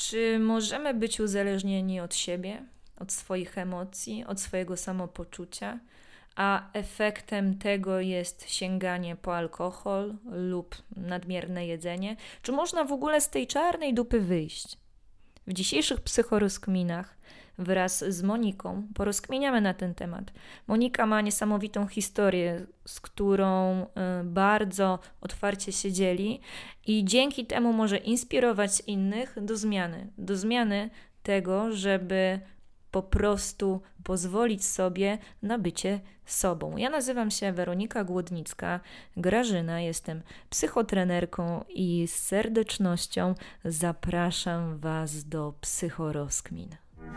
Czy możemy być uzależnieni od siebie, od swoich emocji, od swojego samopoczucia, a efektem tego jest sięganie po alkohol lub nadmierne jedzenie? Czy można w ogóle z tej czarnej dupy wyjść? W dzisiejszych psychorozkminach wraz z Moniką porozkminiamy na ten temat. Monika ma niesamowitą historię, z którą bardzo otwarcie się dzieli i dzięki temu może inspirować innych do zmiany tego, żeby po prostu pozwolić sobie na bycie sobą. Ja nazywam się Weronika Głodnicka, Grażyna, jestem psychotrenerką i z serdecznością zapraszam Was do psychorozkmin.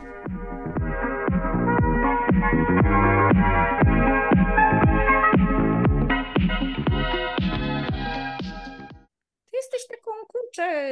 Ty jesteś taką, kurczę,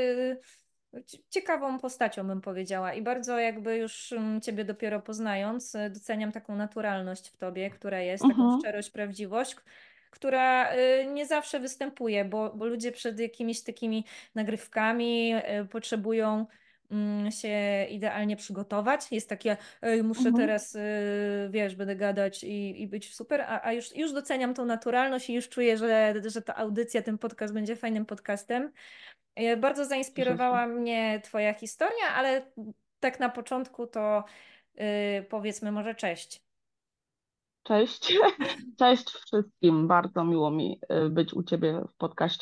ciekawą postacią, bym powiedziała. I bardzo jakby już Ciebie dopiero poznając, doceniam taką naturalność w Tobie, która jest, taką Mhm. szczerość, prawdziwość, która nie zawsze występuje, bo ludzie przed jakimiś takimi nagrywkami potrzebują się idealnie przygotować. Jest takie, ej, muszę Mhm. teraz, wiesz, będę gadać i być super, a już doceniam tą naturalność i już czuję, że ta audycja, ten podcast będzie fajnym podcastem. Bardzo Cieszę się. zainspirowała mnie Twoja historia, ale tak na początku to powiedzmy może cześć. Cześć. Cześć wszystkim. Bardzo miło mi być u Ciebie w podcaście.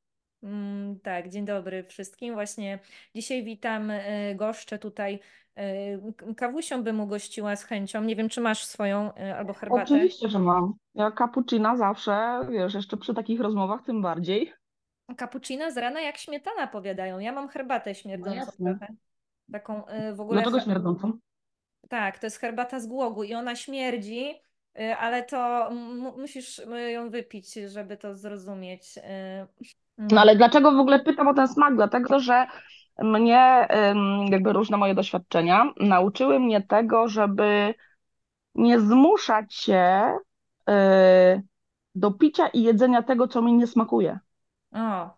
Tak, dzień dobry wszystkim. Właśnie dzisiaj witam goszczę tutaj. Kawusią bym ugościła z chęcią. Nie wiem, czy masz swoją albo herbatę. Oczywiście, że mam. Ja cappuccina zawsze, wiesz, jeszcze przy takich rozmowach tym bardziej. Cappuccino z rana jak śmietana, powiadają. Ja mam herbatę No śmierdzącą jasne. trochę. Taką w ogóle. Dlaczego śmierdzącą? Tak, to jest herbata z głogu i ona śmierdzi, ale to musisz ją wypić, żeby to zrozumieć. No No. ale dlaczego w ogóle pytam o ten smak? Dlatego, że mnie, jakby różne moje doświadczenia nauczyły mnie tego, żeby nie zmuszać się y, do picia i jedzenia tego, co mi nie smakuje. O,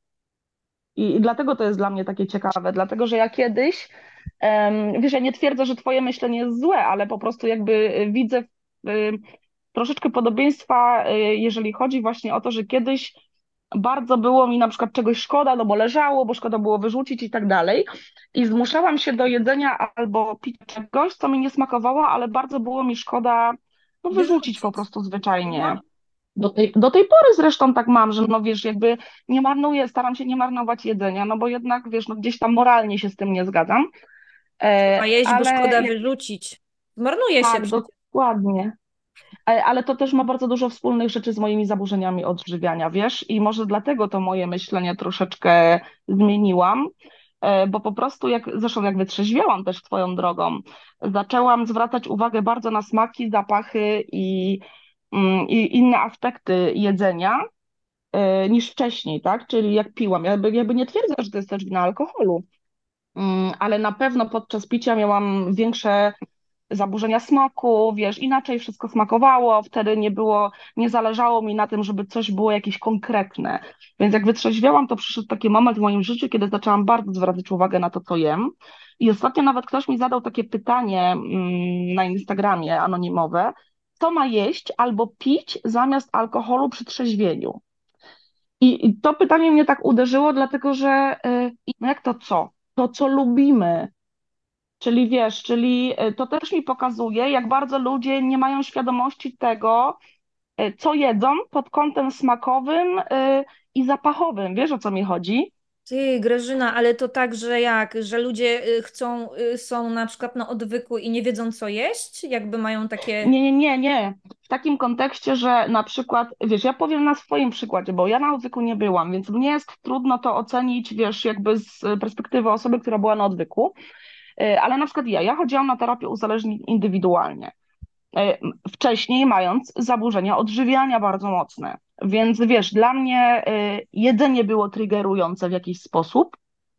I dlatego to jest dla mnie takie ciekawe, dlatego że ja kiedyś, wiesz, ja nie twierdzę, że twoje myślenie jest złe, ale po prostu jakby widzę troszeczkę podobieństwa, jeżeli chodzi właśnie o to, że kiedyś bardzo było mi na przykład czegoś szkoda, no bo leżało, bo szkoda było wyrzucić i tak dalej. I zmuszałam się do jedzenia albo picia czegoś, co mi nie smakowało, ale bardzo było mi szkoda, no wyrzucić po wyrzucić. prostu zwyczajnie. No, Do tej pory zresztą tak mam, że no wiesz, jakby nie marnuję, staram się nie marnować jedzenia, no bo jednak wiesz, no gdzieś tam moralnie się z tym nie zgadzam, trzeba jeść, bo ale szkoda wyrzucić. Zmarnuje się tak, przecież. dokładnie. Ale to też ma bardzo dużo wspólnych rzeczy z moimi zaburzeniami odżywiania, wiesz, i może dlatego to moje myślenie troszeczkę zmieniłam, bo po prostu zresztą jak wytrzeźwiałam też twoją drogą, zaczęłam zwracać uwagę bardzo na smaki, zapachy i inne aspekty jedzenia niż wcześniej, tak? Czyli jak piłam. Ja jakby nie twierdzę, że to jest też wina alkoholu, ale na pewno podczas picia miałam większe zaburzenia smaku, wiesz, inaczej wszystko smakowało, wtedy nie zależało mi na tym, żeby coś było jakieś konkretne. Więc jak wytrzeźwiałam, to przyszedł taki moment w moim życiu, kiedy zaczęłam bardzo zwracać uwagę na to, co jem. I ostatnio nawet ktoś mi zadał takie pytanie, na Instagramie anonimowe, co ma jeść albo pić zamiast alkoholu przy trzeźwieniu. I to pytanie mnie tak uderzyło, dlatego że no jak to co? To, co lubimy. Czyli wiesz, to też mi pokazuje, jak bardzo ludzie nie mają świadomości tego, co jedzą pod kątem smakowym, i zapachowym. Wiesz, o co mi chodzi? Ty, Grażyna, ale to tak, że że ludzie są na przykład na odwyku i nie wiedzą, co jeść? Jakby mają takie. Nie, nie, nie, nie. W takim kontekście, że na przykład, wiesz, ja powiem na swoim przykładzie, bo ja na odwyku nie byłam, więc mnie jest trudno to ocenić, wiesz, jakby z perspektywy osoby, która była na odwyku. Ale na przykład ja chodziłam na terapię uzależnień indywidualnie. Wcześniej mając zaburzenia odżywiania bardzo mocne. Więc wiesz, dla mnie jedzenie było triggerujące w jakiś sposób,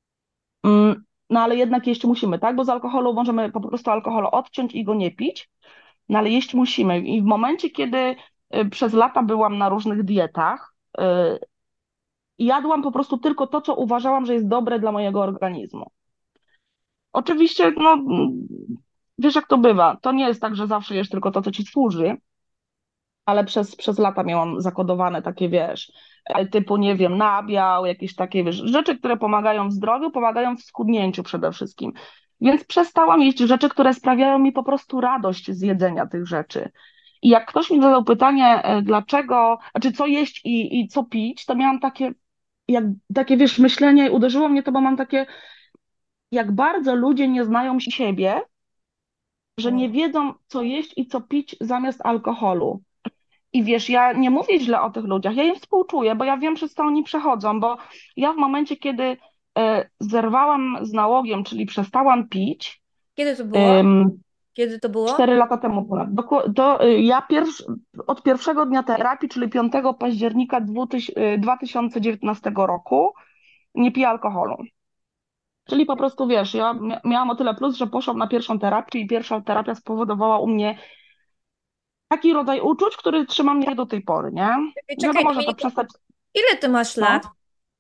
no ale jednak jeść musimy, tak? Bo z alkoholu możemy po prostu alkohol odciąć i go nie pić, no ale jeść musimy. I w momencie, kiedy przez lata byłam na różnych dietach, jadłam po prostu tylko to, co uważałam, że jest dobre dla mojego organizmu. Oczywiście, no, wiesz jak to bywa. To nie jest tak, że zawsze jesz tylko to, co ci służy, ale przez lata miałam zakodowane takie, wiesz, typu, nie wiem, nabiał, jakieś takie, wiesz, rzeczy, które pomagają w zdrowiu, pomagają w schudnięciu przede wszystkim. Więc przestałam jeść rzeczy, które sprawiają mi po prostu radość z jedzenia tych rzeczy. I jak ktoś mi zadał pytanie, dlaczego, znaczy co jeść i co pić, to miałam takie, takie, wiesz, myślenie i uderzyło mnie to, bo mam takie, jak bardzo ludzie nie znają siebie, że nie O. wiedzą, co jeść i co pić zamiast alkoholu. I wiesz, ja nie mówię źle o tych ludziach, ja im współczuję, bo ja wiem, przez co oni przechodzą, bo ja w momencie, kiedy zerwałam z nałogiem, czyli przestałam pić, Kiedy to było? ym, Kiedy to było? 4 lata temu ponad, ja od pierwszego dnia terapii, czyli 5 października 2019 roku, nie piję alkoholu. Czyli po prostu, wiesz, ja miałam o tyle plus, że poszłam na pierwszą terapię i pierwsza terapia spowodowała u mnie taki rodzaj uczuć, który trzyma mnie do tej pory, nie? Czekaj, czekaj, Wiadomo, że to Dominika, przestać, ile ty masz lat? no,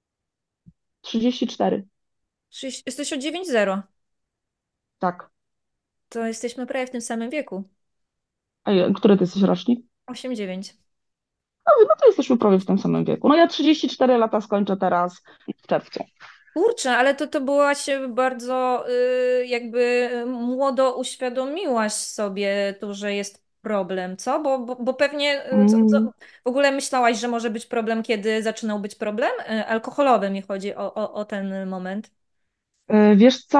34, Jesteś o 9-0. tak. To jesteśmy prawie w tym samym wieku. Który ty jesteś rocznik? 8-9. No to jesteśmy prawie w tym samym wieku. No ja 34 lata skończę teraz w czerwcu. Kurczę, ale to byłaś bardzo jakby młodo uświadomiłaś sobie to, że jest problem, co? Bo pewnie Mm, w ogóle myślałaś, że może być problem, kiedy zaczynał być problem? Alkoholowy mi chodzi o ten moment. Wiesz co?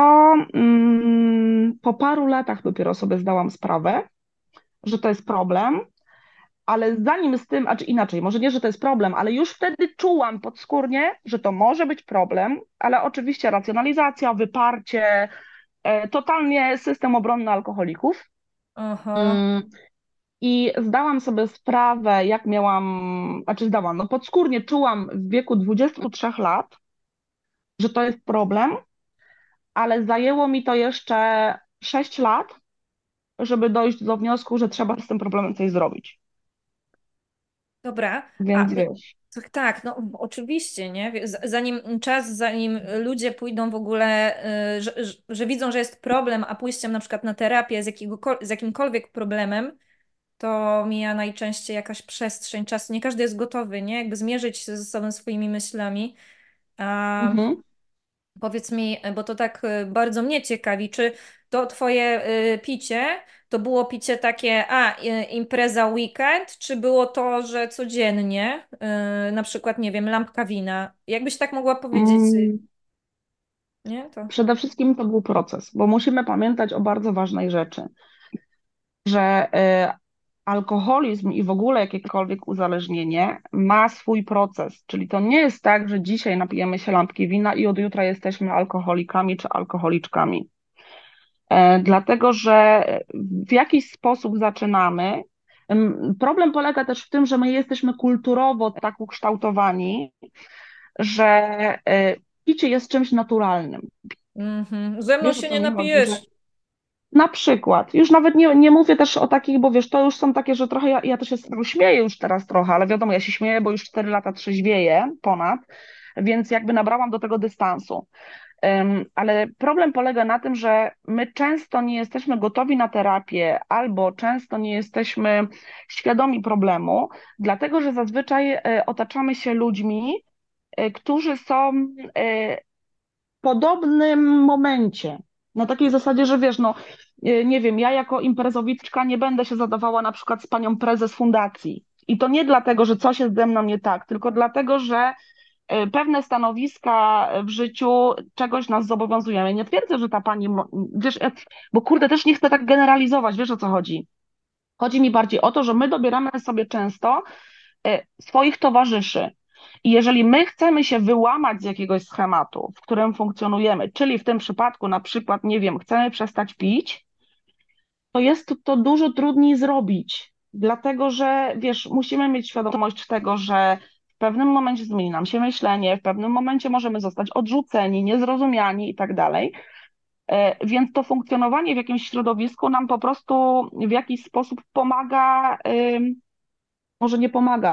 Po paru latach dopiero sobie zdałam sprawę, że to jest problem, ale zanim z tym, a czy inaczej, może nie, że to jest problem, ale już wtedy czułam podskórnie, że to może być problem, ale oczywiście racjonalizacja, wyparcie, totalnie system obronny alkoholików. Aha, Mm, I zdałam sobie sprawę, jak miałam, znaczy zdałam, no podskórnie czułam w wieku 23 lat, że to jest problem, ale zajęło mi to jeszcze 6 lat, żeby dojść do wniosku, że trzeba z tym problemem coś zrobić. dobra. Więc wiesz. Tak, tak, no oczywiście, nie? Zanim ludzie pójdą w ogóle, że widzą, że jest problem, a pójściem na przykład na terapię z jakimkolwiek problemem, to mija najczęściej jakaś przestrzeń czasu. Nie każdy jest gotowy, nie? Jakby zmierzyć się ze sobą swoimi myślami. A Mhm. powiedz mi, bo to tak bardzo mnie ciekawi, czy to twoje picie to było picie takie, impreza weekend, czy było to, że codziennie, na przykład, nie wiem, lampka wina? Jakbyś tak mogła powiedzieć, Mm, nie? To. Przede wszystkim to był proces, bo musimy pamiętać o bardzo ważnej rzeczy, że alkoholizm i w ogóle jakiekolwiek uzależnienie ma swój proces. Czyli to nie jest tak, że dzisiaj napijemy się lampki wina i od jutra jesteśmy alkoholikami czy alkoholiczkami. Dlatego, że w jakiś sposób zaczynamy. Problem polega też w tym, że my jesteśmy kulturowo tak ukształtowani, że picie jest czymś naturalnym. Mhm. Ze mną Wiesz, o się co nie mi chodzi, że napijesz. na przykład, już nawet nie mówię też o takich, bo wiesz, to już są takie, że trochę ja też się z tego śmieję już teraz trochę, ale wiadomo, ja się śmieję, bo już 4 lata trzeźwieję ponad, więc jakby nabrałam do tego dystansu. Ale problem polega na tym, że my często nie jesteśmy gotowi na terapię albo często nie jesteśmy świadomi problemu, dlatego że zazwyczaj otaczamy się ludźmi, którzy są w podobnym momencie. Na takiej zasadzie, że wiesz, no nie wiem, ja jako imprezowiczka nie będę się zadawała na przykład z panią prezes fundacji. I to nie dlatego, że coś jest ze mną nie tak, tylko dlatego, że pewne stanowiska w życiu czegoś nas zobowiązują. Ja nie twierdzę, że ta pani, wiesz, bo kurde, też nie chcę tak generalizować, wiesz o co chodzi. Chodzi mi bardziej o to, że my dobieramy sobie często swoich towarzyszy. I jeżeli my chcemy się wyłamać z jakiegoś schematu, w którym funkcjonujemy, czyli w tym przypadku na przykład, nie wiem, chcemy przestać pić, to jest to dużo trudniej zrobić, dlatego że, wiesz, musimy mieć świadomość tego, że w pewnym momencie zmieni nam się myślenie, w pewnym momencie możemy zostać odrzuceni, niezrozumiani i tak dalej. Więc to funkcjonowanie w jakimś środowisku nam po prostu w jakiś sposób pomaga, może nie pomaga.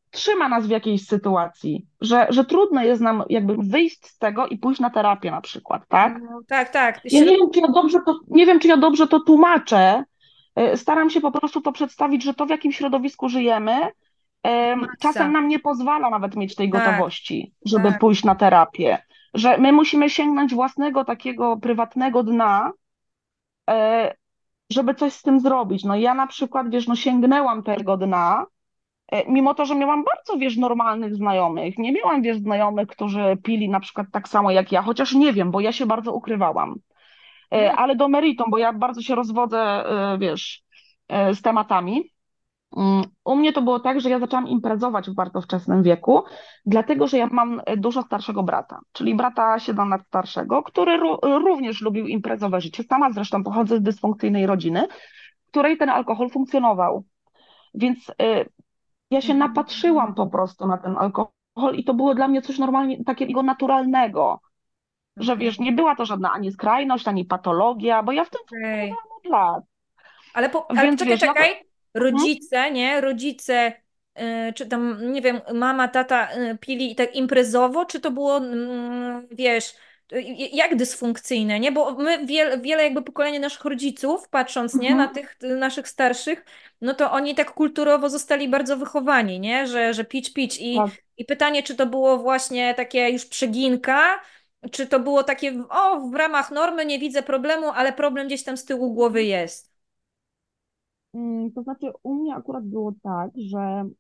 trzyma nas w jakiejś sytuacji, że trudno jest nam jakby wyjść z tego i pójść na terapię na przykład, tak? No, tak, tak. Ja nie wiem, czy ja dobrze to, nie wiem, czy ja dobrze to tłumaczę. Staram się po prostu to przedstawić, że to, w jakim środowisku żyjemy, czasem Maksa. nam nie pozwala nawet mieć tej Tak, gotowości, żeby tak. pójść na terapię. Że my musimy sięgnąć własnego takiego prywatnego dna, e, żeby coś z tym zrobić. No ja na przykład, wiesz, no sięgnęłam tego dna, mimo to, że miałam bardzo, wiesz, normalnych znajomych. Nie miałam, wiesz, znajomych, którzy pili na przykład tak samo jak ja, chociaż nie wiem, bo ja się bardzo ukrywałam. Mm, Ale do meritum, bo ja bardzo się rozwodzę, wiesz, z tematami. U mnie to było tak, że ja zaczęłam imprezować w bardzo wczesnym wieku, dlatego że ja mam dużo starszego brata, czyli brata 7 lat starszego, który również lubił imprezowe życie. Sama zresztą pochodzę z dysfunkcyjnej rodziny, w której ten alkohol funkcjonował. Więc ja się napatrzyłam po prostu na ten alkohol i to było dla mnie coś normalnie takiego naturalnego, że okej, wiesz, nie była to żadna ani skrajność, ani patologia, bo ja w tym okej. funkcjonowałam od lat. Ale Więc poczekaj, wiesz, ja to. czekaj. Mhm, Rodzice, nie? Rodzice, czy tam, nie wiem, mama, tata pili tak imprezowo, czy to było, wiesz, jak dysfunkcyjne, nie? Bo my, wiele jakby pokolenie naszych rodziców, patrząc, nie, na mhm, tych naszych starszych, no to oni tak kulturowo zostali bardzo wychowani, nie? Że pić, pić. tak. I pytanie, czy to było właśnie takie już przeginka, czy to było takie, o, w ramach normy nie widzę problemu, ale problem gdzieś tam z tyłu głowy jest. To znaczy, u mnie akurat było tak, że,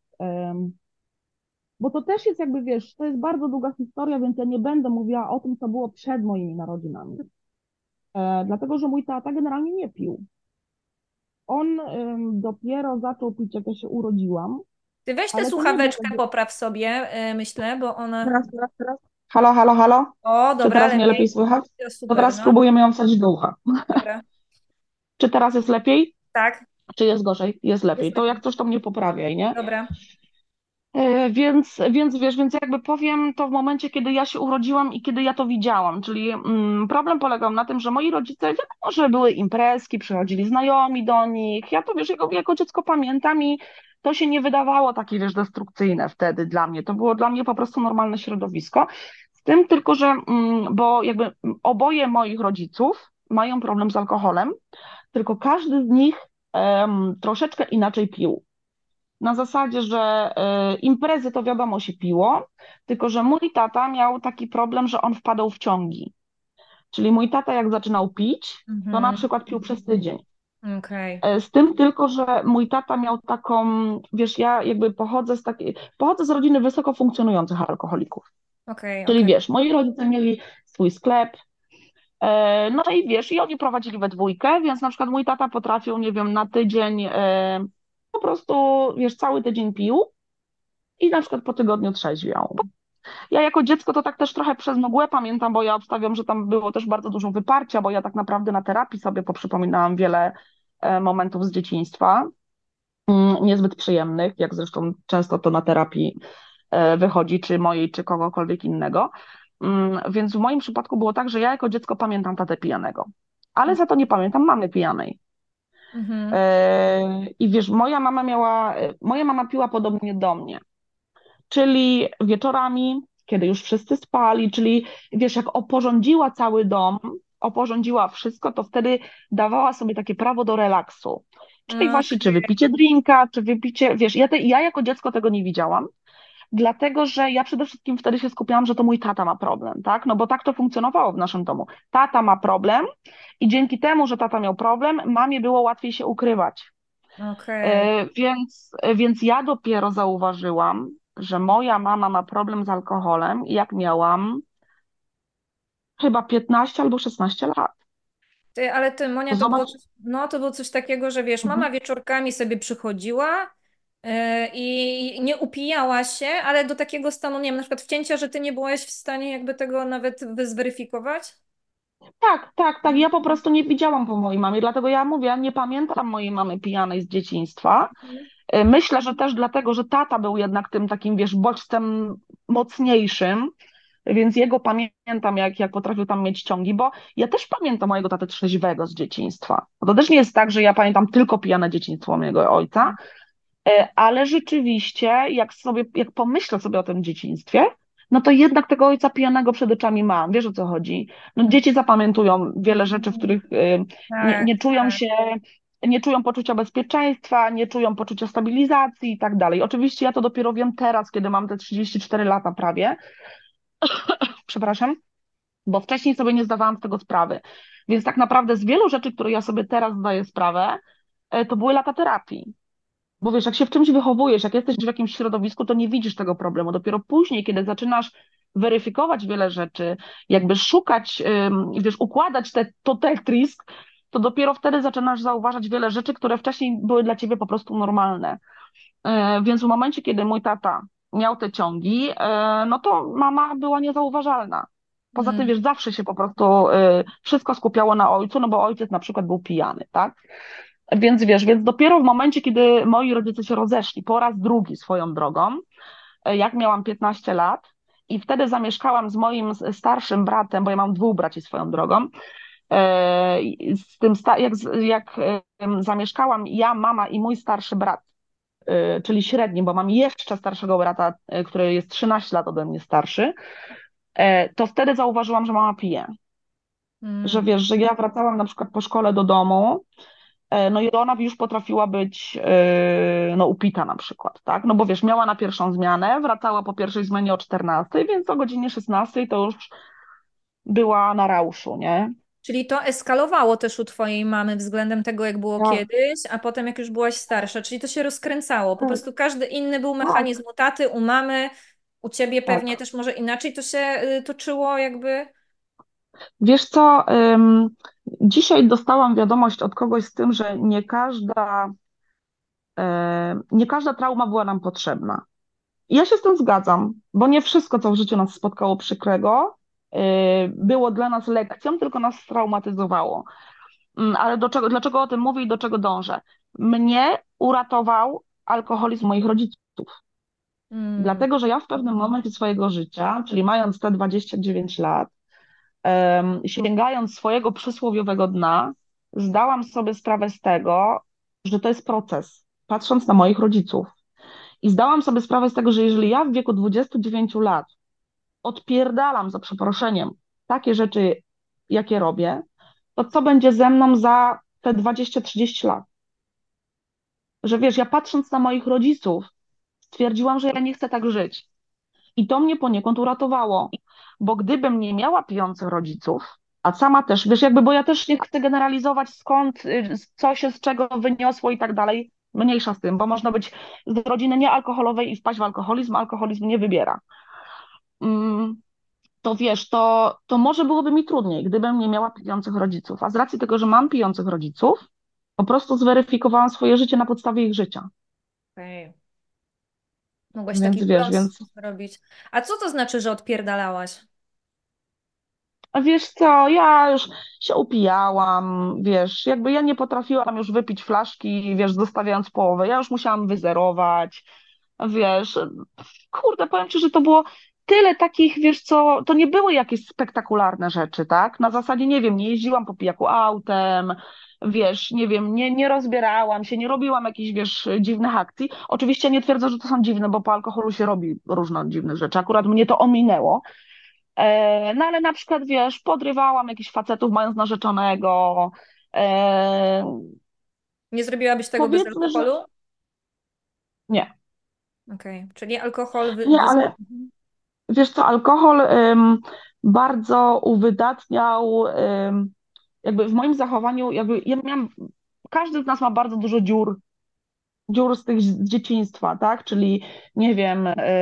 bo to też jest jakby, wiesz, to jest bardzo długa historia, więc ja nie będę mówiła o tym, co było przed moimi narodzinami. Dlatego, że mój tata generalnie nie pił. On dopiero zaczął pić, jak ja się urodziłam, Ty weź tę ale to nie było słuchaweczkę, jakby. popraw sobie, myślę, bo ona. Teraz. Halo, halo, halo? O, Czy dobra, teraz mnie lepiej lepiej. słychać? To To super, teraz no. spróbujemy ją wsadzić do ucha. Dobra. Czy teraz jest lepiej? Tak, Czy jest gorzej? Jest jest lepiej. To lepiej. jak coś, to mnie poprawiaj, nie? Dobra. Więc wiesz, więc jakby powiem to w momencie, kiedy ja się urodziłam i kiedy ja to widziałam, czyli problem polegał na tym, że moi rodzice, wiadomo, że były imprezki, przychodzili znajomi do nich, ja to wiesz, jako dziecko pamiętam i to się nie wydawało takie, wiesz, destrukcyjne wtedy dla mnie, to było dla mnie po prostu normalne środowisko, z tym tylko, że, bo jakby oboje moich rodziców mają problem z alkoholem, tylko każdy z nich troszeczkę inaczej pił. Na zasadzie, że imprezy to wiadomo się piło, tylko że mój tata miał taki problem, że on wpadał w ciągi. Czyli mój tata jak zaczynał pić, to na Mhm. przykład pił przez tydzień. Okej, Z tym tylko, że mój tata miał taką, wiesz, ja jakby pochodzę z rodziny wysoko funkcjonujących alkoholików. okej, Czyli okej. wiesz, moi rodzice mieli swój sklep, no i wiesz, i oni prowadzili we dwójkę, więc na przykład mój tata potrafił, nie wiem, na tydzień po prostu, wiesz, cały tydzień pił i na przykład po tygodniu trzeźwiał. Ja jako dziecko to tak też trochę przez mgłę pamiętam, bo ja obstawiam, że tam było też bardzo dużo wyparcia, bo ja tak naprawdę na terapii sobie poprzypominałam wiele momentów z dzieciństwa, niezbyt przyjemnych, jak zresztą często to na terapii wychodzi, czy mojej, czy kogokolwiek innego. Więc w moim przypadku było tak, że ja jako dziecko pamiętam tatę pijanego, ale za to nie pamiętam mamy pijanej. Mhm. I wiesz, moja mama piła podobnie do mnie. Czyli wieczorami, kiedy już wszyscy spali, czyli wiesz, jak oporządziła cały dom, oporządziła wszystko, to wtedy dawała sobie takie prawo do relaksu. Czyli właśnie, czy Okej. wypicie drinka, czy wypicie, wiesz, ja jako dziecko tego nie widziałam, dlatego że ja przede wszystkim wtedy się skupiałam, że to mój tata ma problem, tak? No bo tak to funkcjonowało w naszym domu. Tata ma problem i dzięki temu, że tata miał problem, mamie było łatwiej się ukrywać. Okej. Więc ja dopiero zauważyłam, że moja mama ma problem z alkoholem, jak miałam chyba 15 albo 16 lat. Ale ty, Monia, to było Zobacz. coś, no, to było coś takiego, że wiesz, Mhm. mama wieczorkami sobie przychodziła i nie upijała się, ale do takiego stanu, nie wiem, na przykład wcięcia, że ty nie byłaś w stanie jakby tego nawet zweryfikować? Tak, tak, tak. Ja po prostu nie widziałam po mojej mamie, dlatego ja mówię, ja nie pamiętam mojej mamy pijanej z dzieciństwa. Mhm. Myślę, że też dlatego, że tata był jednak tym takim, wiesz, bodźcem mocniejszym, więc jego pamiętam, jak potrafił tam mieć ciągi, bo ja też pamiętam mojego tatę trzeźwego z dzieciństwa. Bo to też nie jest tak, że ja pamiętam tylko pijane dzieciństwo mojego ojca, Ale rzeczywiście, jak pomyślę sobie o tym dzieciństwie, no to jednak tego ojca pijanego przed oczami mam. Wiesz o co chodzi? No, dzieci zapamiętują wiele rzeczy, w Mhm. których nie, Tak, nie czują tak. się, nie czują poczucia bezpieczeństwa, nie czują poczucia stabilizacji i tak dalej. Oczywiście ja to dopiero wiem teraz, kiedy mam te 34 lata prawie, przepraszam, bo wcześniej sobie nie zdawałam z tego sprawy. Więc tak naprawdę z wielu rzeczy, które ja sobie teraz zdaję sprawę, to były lata terapii. Bo wiesz, jak się w czymś wychowujesz, jak jesteś w jakimś środowisku, to nie widzisz tego problemu. Dopiero później, kiedy zaczynasz weryfikować wiele rzeczy, jakby szukać, wiesz, układać to Tetris, to dopiero wtedy zaczynasz zauważać wiele rzeczy, które wcześniej były dla ciebie po prostu normalne. Więc w momencie, kiedy mój tata miał te ciągi, no to mama była niezauważalna. Poza tym, Mm. wiesz, zawsze się po prostu wszystko skupiało na ojcu, no bo ojciec na przykład był pijany, tak? Więc wiesz, więc dopiero w momencie, kiedy moi rodzice się rozeszli po raz drugi swoją drogą, jak miałam 15 lat i wtedy zamieszkałam z moim starszym bratem, bo ja mam dwóch braci swoją drogą, z tym, zamieszkałam ja, mama i mój starszy brat, czyli średni, bo mam jeszcze starszego brata, który jest 13 lat ode mnie starszy, to wtedy zauważyłam, że mama pije. Że Mm. wiesz, że ja wracałam na przykład po szkole do domu. No i ona już potrafiła być no, upita na przykład, tak? No bo wiesz, miała na pierwszą zmianę, wracała po pierwszej zmianie o 14, więc o godzinie 16 to już była na rauszu, nie? Czyli to eskalowało też u twojej mamy względem tego, jak było Tak, kiedyś, a potem jak już byłaś starsza, czyli to się rozkręcało. Po tak, prostu każdy inny był tak, mechanizm u taty, u mamy, u ciebie pewnie tak. też może inaczej to się toczyło jakby. Wiesz co, dzisiaj dostałam wiadomość od kogoś z tym, że nie każda trauma była nam potrzebna. I ja się z tym zgadzam, bo nie wszystko, co w życiu nas spotkało przykrego, było dla nas lekcją, tylko nas traumatyzowało. Ale dlaczego o tym mówię i do czego dążę? Mnie uratował alkoholizm moich rodziców. Mm. Dlatego, że ja w pewnym momencie swojego życia, czyli mając te 29 lat, sięgając swojego przysłowiowego dna, zdałam sobie sprawę z tego, że to jest proces, patrząc na moich rodziców. I zdałam sobie sprawę z tego, że jeżeli ja w wieku 29 lat odpierdalam za przeproszeniem takie rzeczy, jakie robię, to co będzie ze mną za te 20-30 lat? Że wiesz, ja patrząc na moich rodziców, stwierdziłam, że ja nie chcę tak żyć. I to mnie poniekąd uratowało, bo gdybym nie miała pijących rodziców, a sama też, wiesz, jakby, bo ja też nie chcę generalizować skąd, co się z czego wyniosło i tak dalej, mniejsza z tym, bo można być z rodziny niealkoholowej i wpaść w alkoholizm, alkoholizm nie wybiera. Mm, To wiesz, to może byłoby mi trudniej, gdybym nie miała pijących rodziców, a z racji tego, że mam pijących rodziców, po prostu zweryfikowałam swoje życie na podstawie ich życia. Okej. Mogłaś taki Więc wiesz, wgląd więc robić. A co to znaczy, że odpierdalałaś? a wiesz co, ja już się upijałam, wiesz, jakby ja nie potrafiłam już wypić flaszki, wiesz, zostawiając połowę, ja już musiałam wyzerować, wiesz, kurde, powiem ci, że to było tyle takich, wiesz co, to nie były jakieś spektakularne rzeczy, tak? Na zasadzie, nie wiem, nie jeździłam po pijaku autem, wiesz, nie wiem, nie rozbierałam się, nie robiłam jakichś, wiesz, dziwnych akcji. Oczywiście nie twierdzę, że to są dziwne, bo po alkoholu się robi różne dziwne rzeczy. Akurat mnie to ominęło. No ale na przykład, wiesz, podrywałam jakichś facetów mając narzeczonego. E, Nie zrobiłabyś tego bez Powiedzmy, że alkoholu? nie. Okej, czyli alkohol Nie, ale Mhm. wiesz co, alkohol bardzo uwydatniał jakby w moim zachowaniu, jakby ja miałam, każdy z nas ma bardzo dużo dziur z tych z dzieciństwa, tak? Czyli nie wiem,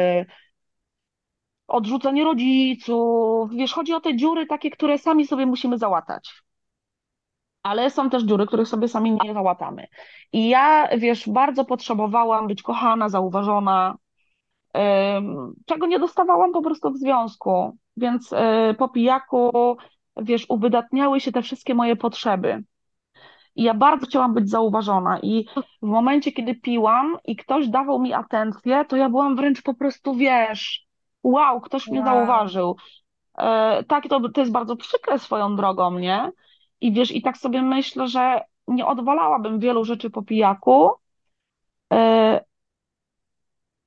odrzucenie rodziców, wiesz, chodzi o te dziury takie, które sami sobie musimy załatać. Ale są też dziury, których sobie sami nie załatamy. I ja, wiesz, bardzo potrzebowałam być kochana, zauważona, czego nie dostawałam po prostu w związku. Więc po pijaku, wiesz, uwydatniały się te wszystkie moje potrzeby. I ja bardzo chciałam być zauważona. I w momencie, kiedy piłam i ktoś dawał mi atencję, to ja byłam wręcz po prostu, wiesz, wow, ktoś mnie Wow. zauważył. Tak, to jest bardzo przykre swoją drogą, nie? I wiesz, i tak sobie myślę, że nie odwalałabym wielu rzeczy po pijaku,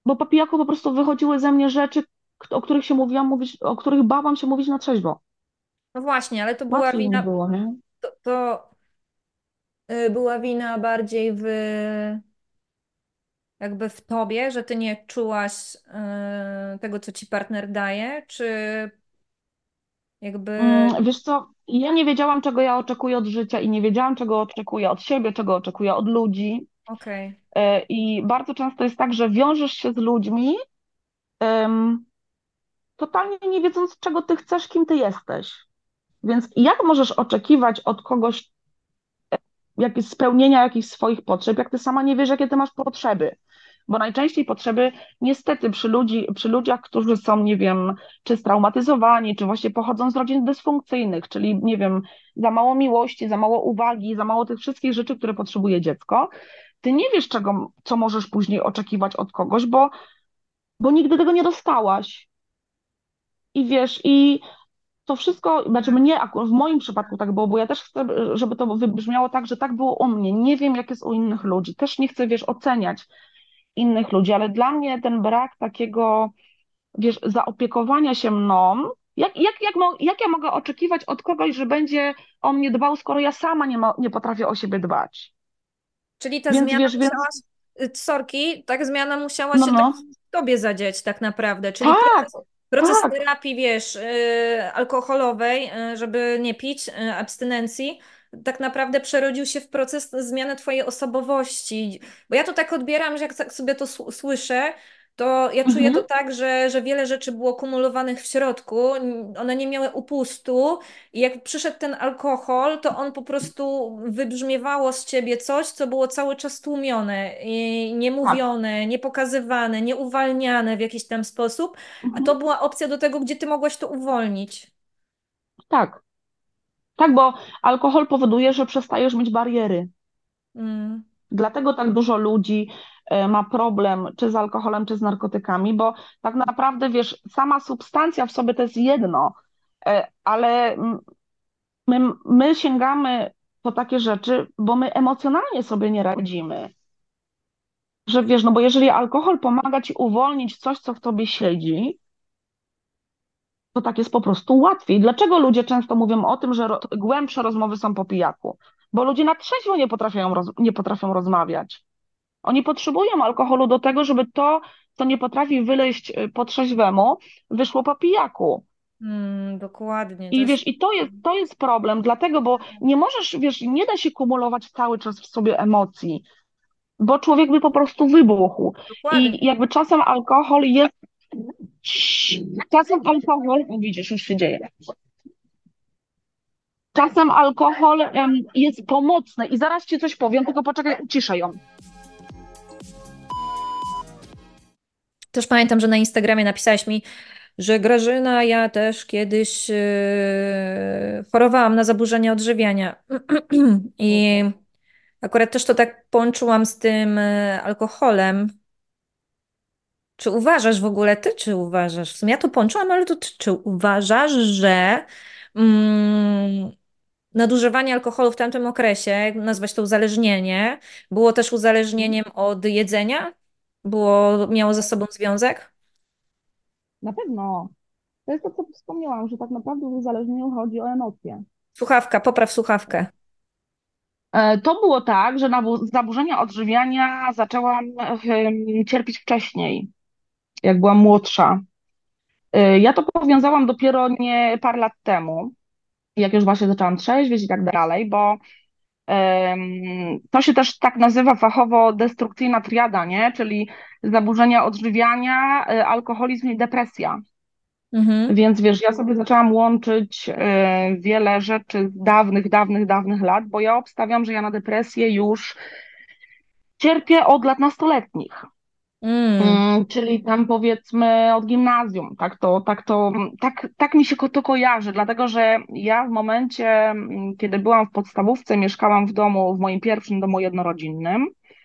bo po pijaku po prostu wychodziły ze mnie rzeczy, o których się mówiłam mówić, o których bałam się mówić na trzeźwo. No właśnie, ale to była Łatwiej mi wina, było, nie? to była wina bardziej jakby w tobie, że ty nie czułaś tego, co ci partner daje, czy jakby, Wiesz co, ja nie wiedziałam, czego ja oczekuję od życia i nie wiedziałam, czego oczekuję od siebie, czego oczekuję od ludzi. okej. I bardzo często jest tak, że wiążesz się z ludźmi, em, totalnie nie wiedząc, czego ty chcesz, kim ty jesteś. Więc jak możesz oczekiwać od kogoś spełnienia jakichś swoich potrzeb, jak ty sama nie wiesz, jakie ty masz potrzeby? Bo najczęściej potrzeby, niestety, przy ludziach, którzy są, nie wiem, czy straumatyzowani, czy właśnie pochodzą z rodzin dysfunkcyjnych, czyli, nie wiem, za mało miłości, za mało uwagi, za mało tych wszystkich rzeczy, które potrzebuje dziecko, ty nie wiesz, co możesz później oczekiwać od kogoś, bo nigdy tego nie dostałaś. I wiesz, i to wszystko, znaczy mnie, w moim przypadku tak było, bo ja też chcę, żeby to wybrzmiało tak, że tak było u mnie. Nie wiem, jak jest u innych ludzi. Też nie chcę, wiesz, oceniać innych ludzi, ale dla mnie ten brak takiego, wiesz, zaopiekowania się mną, jak ja mogę oczekiwać od kogoś, że będzie o mnie dbał, skoro ja sama nie potrafię o siebie dbać? Czyli ta Więc zmiana wiesz, musiała, sorki, tak zmiana musiała no, się tak no, w tobie zadzieć tak naprawdę, czyli tak, proces tak, terapii, wiesz, alkoholowej, żeby nie pić, abstynencji, tak naprawdę przerodził się w proces zmiany twojej osobowości. Bo ja to tak odbieram, że jak tak sobie to słyszę, to ja czuję to mhm, tak, że wiele rzeczy było kumulowanych w środku, one nie miały upustu i jak przyszedł ten alkohol, to on po prostu wybrzmiewało z ciebie coś, co było cały czas tłumione, i tak, niemówione, niepokazywane, nieuwalniane w jakiś tam sposób, a to mhm, była opcja do tego, gdzie ty mogłaś to uwolnić. tak, tak, bo alkohol powoduje, że przestajesz mieć bariery. Mm, Dlatego tak dużo ludzi ma problem czy z alkoholem, czy z narkotykami, bo tak naprawdę, wiesz, sama substancja w sobie to jest jedno, ale my sięgamy po takie rzeczy, bo my emocjonalnie sobie nie radzimy. Że wiesz, no bo jeżeli alkohol pomaga ci uwolnić coś, co w tobie siedzi, to tak jest po prostu łatwiej. Dlaczego ludzie często mówią o tym, że głębsze rozmowy są po pijaku? Bo ludzie na trzeźwo nie potrafią rozmawiać. Oni potrzebują alkoholu do tego, żeby to, co nie potrafi wyleźć po trzeźwemu, wyszło po pijaku. dokładnie, to I jest wiesz, to jest problem, dlatego, bo nie możesz, wiesz, nie da się kumulować cały czas w sobie emocji, bo człowiek by po prostu wybuchł. dokładnie. I jakby czasem alkohol, o, widzisz, już się dzieje. Czasem alkohol jest pomocny i zaraz ci coś powiem, tylko poczekaj, uciszę ją. Też pamiętam, że na Instagramie napisałaś mi, że Grażyna, ja też kiedyś chorowałam na zaburzenia odżywiania. I akurat też to tak połączyłam z tym alkoholem. Czy uważasz w ogóle, ty czy uważasz? W sumie ja to połączyłam, ale to ty, czy uważasz, że mm, nadużywanie alkoholu w tamtym okresie, jak nazwać to uzależnienie, było też uzależnieniem od jedzenia? Miało ze sobą związek? Na pewno. To jest to, co wspomniałam, że tak naprawdę w uzależnieniu chodzi o emocje. Słuchawka, popraw słuchawkę. To było tak, że na zaburzenia odżywiania zaczęłam cierpieć wcześniej, jak byłam młodsza. Ja to powiązałam dopiero nie parę lat temu, jak już właśnie zaczęłam trzeźwieć i tak dalej, bo em, to się też tak nazywa fachowo destrukcyjna triada, nie? Czyli zaburzenia odżywiania, alkoholizm i depresja. Mhm. Więc wiesz, ja sobie zaczęłam łączyć wiele rzeczy z dawnych, dawnych, dawnych lat, bo ja obstawiam, że ja na depresję już cierpię od lat nastoletnich. Mm. Czyli tam powiedzmy od gimnazjum, tak mi się to kojarzy, dlatego że ja w momencie, kiedy byłam w podstawówce, mieszkałam w domu, w moim pierwszym domu jednorodzinnym,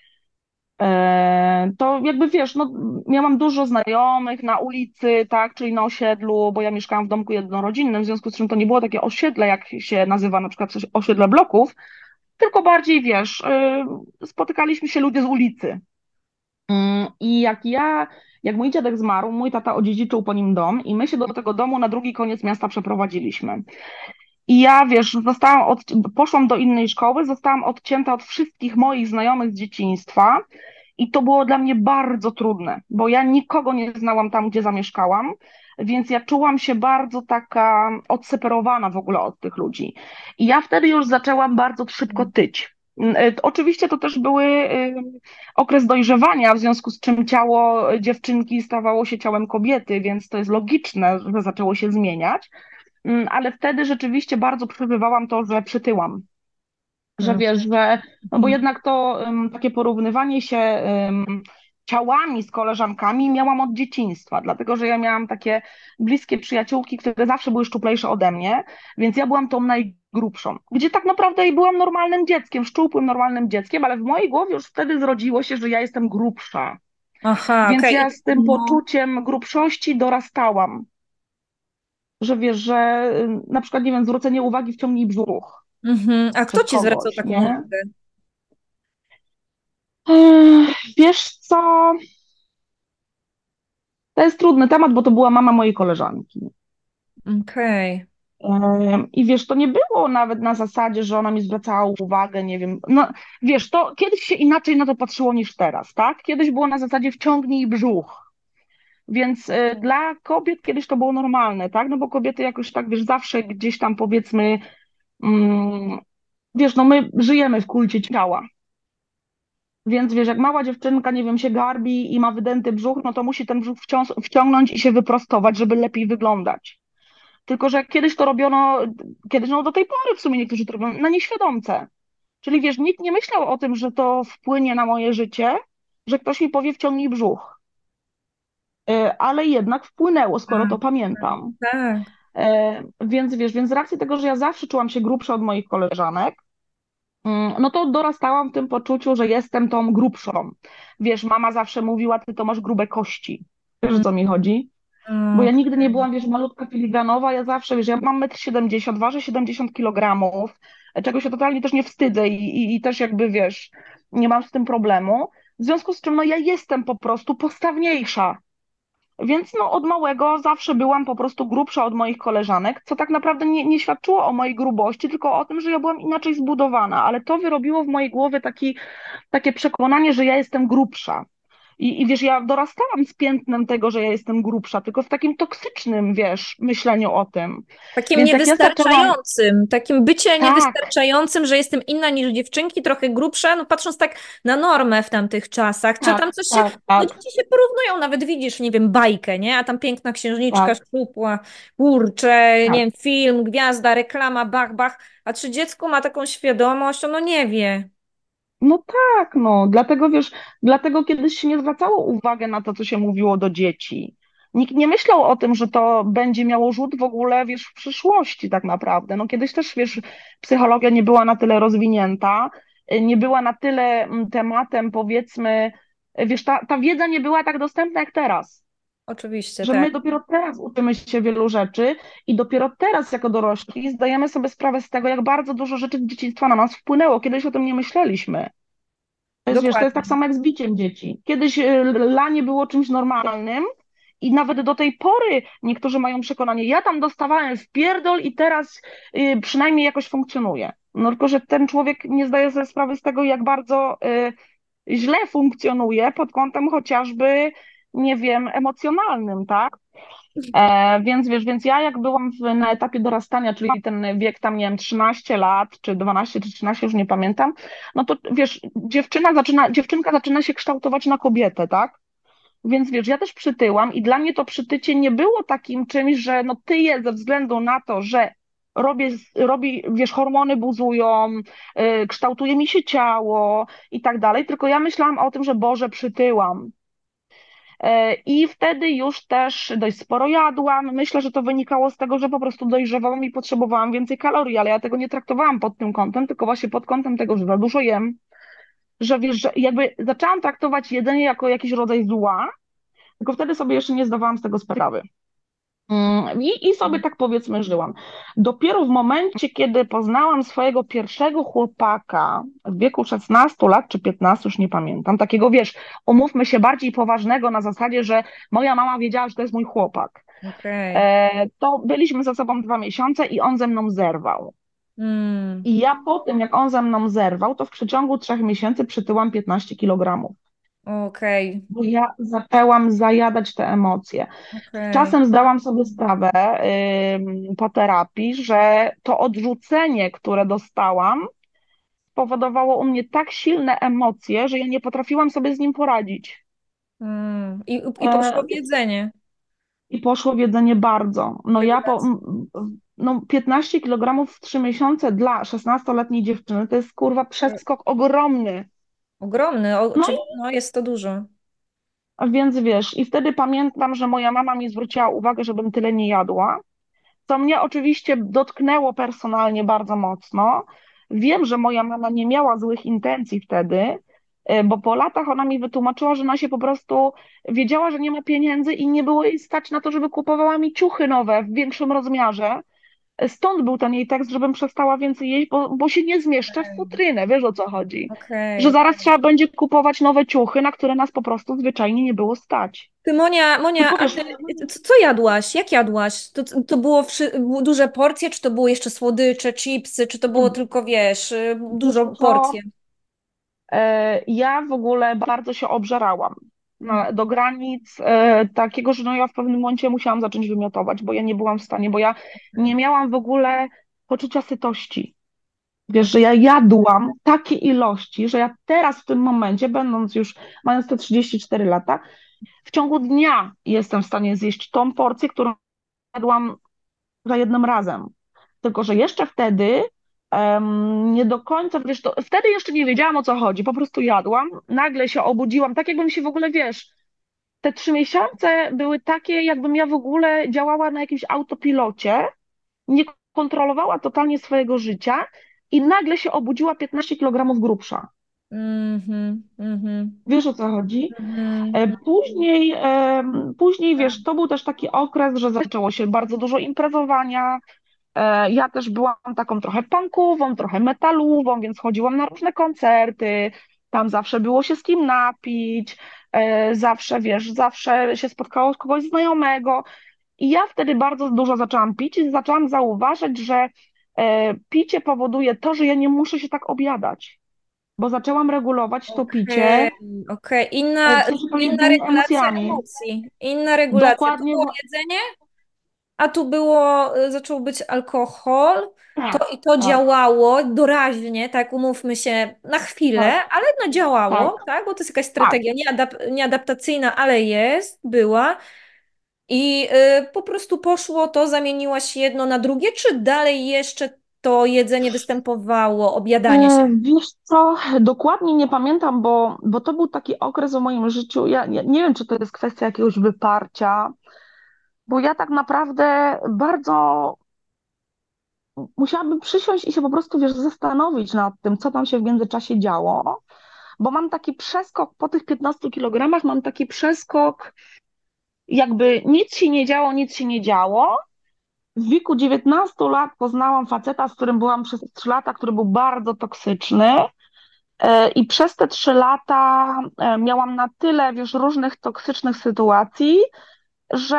to jakby wiesz, no, miałam dużo znajomych na ulicy, tak, czyli na osiedlu, bo ja mieszkałam w domku jednorodzinnym, w związku z czym to nie było takie osiedle, jak się nazywa na przykład osiedle bloków, tylko bardziej, wiesz, spotykaliśmy się ludzie z ulicy. I jak mój dziadek zmarł, mój tata odziedziczył po nim dom i my się do tego domu na drugi koniec miasta przeprowadziliśmy. I ja, wiesz, poszłam do innej szkoły, zostałam odcięta od wszystkich moich znajomych z dzieciństwa i to było dla mnie bardzo trudne, bo ja nikogo nie znałam tam, gdzie zamieszkałam, więc ja czułam się bardzo taka odseparowana w ogóle od tych ludzi. I ja wtedy już zaczęłam bardzo szybko tyć. Oczywiście to też były okres dojrzewania, w związku z czym ciało dziewczynki stawało się ciałem kobiety, więc to jest logiczne, że zaczęło się zmieniać. Ale wtedy rzeczywiście bardzo przebywałam to, że przytyłam. Że wiesz, że, no bo jednak to takie porównywanie się ciałami z koleżankami miałam od dzieciństwa, dlatego że ja miałam takie bliskie przyjaciółki, które zawsze były szczuplejsze ode mnie, więc ja byłam tą najgrubszą, gdzie tak naprawdę i byłam normalnym dzieckiem, szczupłym, normalnym dzieckiem, ale w mojej głowie już wtedy zrodziło się, że ja jestem grubsza, Aha, więc okej. ja z tym No. poczuciem grubszości dorastałam, że wiesz, że na przykład, nie wiem, zwrócenie uwagi wciągnij brzuch Mhm. A kto przez ci zwracał kogoś, taką nie? uwagę? Wiesz co, to jest trudny temat, bo to była mama mojej koleżanki. Okej. I wiesz, to nie było nawet na zasadzie, że ona mi zwracała uwagę, nie wiem. No, wiesz, to kiedyś się inaczej na to patrzyło niż teraz, tak? Kiedyś było na zasadzie wciągnij brzuch. Więc dla kobiet kiedyś to było normalne, tak? No bo kobiety jakoś tak, wiesz, zawsze gdzieś tam powiedzmy, mm, wiesz, no my żyjemy w kulcie ciała. Więc wiesz, jak mała dziewczynka, nie wiem, się garbi i ma wydęty brzuch, no to musi ten brzuch wciągnąć i się wyprostować, żeby lepiej wyglądać. Tylko, że kiedyś to robiono, kiedyś, no do tej pory w sumie niektórzy to robią na nieświadomce. Czyli wiesz, nikt nie myślał o tym, że to wpłynie na moje życie, że ktoś mi powie wciągnij brzuch. Ale jednak wpłynęło, skoro Tak, to pamiętam. tak. Więc wiesz, więc z racji tego, że ja zawsze czułam się grubsza od moich koleżanek, no to dorastałam w tym poczuciu, że jestem tą grubszą. Wiesz, mama zawsze mówiła, ty to masz grube kości. Wiesz, o co mi chodzi? Bo ja nigdy nie Okej. byłam, wiesz, malutka filigranowa, ja zawsze, wiesz, ja mam 1,70 m, ważę 70 kg, czego się totalnie też nie wstydzę i też jakby, wiesz, nie mam z tym problemu. W związku z czym, no ja jestem po prostu postawniejsza. Więc no, od małego zawsze byłam po prostu grubsza od moich koleżanek, co tak naprawdę nie świadczyło o mojej grubości, tylko o tym, że ja byłam inaczej zbudowana, ale to wyrobiło w mojej głowie takie przekonanie, że ja jestem grubsza. I wiesz, ja dorastałam z piętnem tego, że ja jestem grubsza, tylko w takim toksycznym, wiesz, myśleniu o tym. Takim Więc jak ja zaczęłam, niewystarczającym, takim bycie tak, niewystarczającym, że jestem inna niż dziewczynki, trochę grubsza, no patrząc tak na normę w tamtych czasach, czy tak, tam coś się, tak, no tak, dzieci się porównują, nawet widzisz, nie wiem, bajkę, nie? A tam piękna księżniczka, tak, szczupła, kurczę, nie tak. wiem, film, gwiazda, reklama, bach, bach, a czy dziecko ma taką świadomość, ono nie wie. No tak, no, dlatego wiesz, dlatego kiedyś się nie zwracało uwagi na to, co się mówiło do dzieci. Nikt nie myślał o tym, że to będzie miało rzut w ogóle, wiesz, w przyszłości tak naprawdę. No kiedyś też, wiesz, psychologia nie była na tyle rozwinięta, nie była na tyle tematem, powiedzmy, wiesz, ta wiedza nie była tak dostępna jak teraz. Oczywiście, Że tak. my dopiero teraz uczymy się wielu rzeczy i dopiero teraz jako dorośli zdajemy sobie sprawę z tego, jak bardzo dużo rzeczy z dzieciństwa na nas wpłynęło. Kiedyś o tym nie myśleliśmy. To jest, wiesz, to jest Dokładnie. tak samo jak z biciem dzieci. Kiedyś lanie było czymś normalnym i nawet do tej pory niektórzy mają przekonanie, ja tam dostawałem w pierdol i teraz przynajmniej jakoś funkcjonuje. No tylko, że ten człowiek nie zdaje sobie sprawy z tego, jak bardzo źle funkcjonuje pod kątem chociażby, nie wiem, emocjonalnym, tak? Więc wiesz, więc ja jak byłam na etapie dorastania, czyli ten wiek tam, nie wiem, 13 lat, czy 12, czy 13, już nie pamiętam, no to wiesz, dziewczynka zaczyna się kształtować na kobietę, tak? Więc wiesz, ja też przytyłam i dla mnie to przytycie nie było takim czymś, że no tyję ze względu na to, że wiesz, hormony buzują, kształtuje mi się ciało i tak dalej, tylko ja myślałam o tym, że Boże, przytyłam. I wtedy już też dość sporo jadłam. Myślę, że to wynikało z tego, że po prostu dojrzewałam i potrzebowałam więcej kalorii, ale ja tego nie traktowałam pod tym kątem, tylko właśnie pod kątem tego, że za dużo jem, że wiesz, że jakby zaczęłam traktować jedzenie jako jakiś rodzaj zła, tylko wtedy sobie jeszcze nie zdawałam z tego sprawy. I sobie tak powiedzmy żyłam. Dopiero w momencie, kiedy poznałam swojego pierwszego chłopaka w wieku 16 lat czy 15, już nie pamiętam, takiego wiesz, umówmy się, bardziej poważnego na zasadzie, że moja mama wiedziała, że to jest mój chłopak. Okej. To byliśmy ze sobą 2 miesiące i on ze mną zerwał. Mm, I ja po tym, jak on ze mną zerwał, to w przeciągu 3 miesięcy przytyłam 15 kg. okej. Bo ja zaczęłam zajadać te emocje. Okej. Czasem zdałam sobie sprawę po terapii, że to odrzucenie, które dostałam, powodowało u mnie tak silne emocje, że ja nie potrafiłam sobie z nim poradzić. I poszło E, w jedzenie. I poszło w jedzenie bardzo. No ja Regulacja. no 15 kg w 3 miesiące dla 16-letniej dziewczyny to jest kurwa przeskok ogromny. Ogromny, No czyli no, jest to dużo. więc wiesz, i wtedy pamiętam, że moja mama mi zwróciła uwagę, żebym tyle nie jadła. Co mnie oczywiście dotknęło personalnie bardzo mocno. Wiem, że moja mama nie miała złych intencji wtedy, bo po latach ona mi wytłumaczyła, że ona się po prostu wiedziała, że nie ma pieniędzy i nie było jej stać na to, żeby kupowała mi ciuchy nowe w większym rozmiarze. Stąd był ten jej tekst, żebym przestała więcej jeść, bo się nie zmieszczę w futrynę, wiesz o co chodzi. Okej, Że zaraz okej. trzeba będzie kupować nowe ciuchy, na które nas po prostu zwyczajnie nie było stać. Ty, Monia, I Monia, a powiesz, ty co jadłaś? Jak jadłaś? To było było duże porcje, czy to było jeszcze słodycze, chipsy, czy to było tylko, wiesz, wiesz dużo co? porcje? Ja w ogóle bardzo się obżerałam do granic takiego, że no ja w pewnym momencie musiałam zacząć wymiotować, bo ja nie byłam w stanie, bo ja nie miałam w ogóle poczucia sytości. Wiesz, że ja jadłam takie ilości, że ja teraz w tym momencie, będąc już, mając te 34 lata, w ciągu dnia jestem w stanie zjeść tą porcję, którą jadłam za jednym razem. Tylko, że jeszcze wtedy nie do końca, wiesz, wtedy jeszcze nie wiedziałam o co chodzi, po prostu jadłam, nagle się obudziłam, tak jakbym się w ogóle, wiesz, te 3 miesiące były takie, jakbym ja w ogóle działała na jakimś autopilocie, nie kontrolowała totalnie swojego życia i nagle się obudziła 15 kg grubsza. Mhm, mhm, Wiesz o co chodzi? mhm. Później, wiesz, to był też taki okres, że zaczęło się bardzo dużo imprezowania. Ja też byłam taką trochę punkową, trochę metalową, więc chodziłam na różne koncerty. Tam zawsze było się z kim napić, zawsze, wiesz, zawsze się spotkało kogoś znajomego. I ja wtedy bardzo dużo zaczęłam pić i zaczęłam zauważyć, że picie powoduje to, że ja nie muszę się tak objadać, bo zaczęłam regulować to picie, Okej, okej. w sensie Inna pomiędzy regulacja emocjami. emocji. Inna regulacja. Tu Dokładnie, było jedzenie, a tu było, zaczął być alkohol. To tak, i to tak, działało doraźnie, tak, umówmy się, na chwilę, tak, ale no tak, działało, tak, bo to jest jakaś tak. strategia nieadaptacyjna, ale jest, była. I po prostu poszło to, zamieniłaś jedno na drugie, czy dalej jeszcze to jedzenie występowało, objadanie się? Wiesz co, dokładnie nie pamiętam, bo to był taki okres w moim życiu. Ja nie wiem, czy to jest kwestia jakiegoś wyparcia, bo ja tak naprawdę bardzo musiałabym przysiąść i się po prostu, wiesz, zastanowić nad tym, co tam się w międzyczasie działo, bo mam taki przeskok po tych 15 kilogramach, mam taki przeskok, jakby nic się nie działo, nic się nie działo. W wieku 19 lat poznałam faceta, z którym byłam przez 3 lata, który był bardzo toksyczny. I przez te 3 lata miałam na tyle, wiesz, różnych toksycznych sytuacji, że,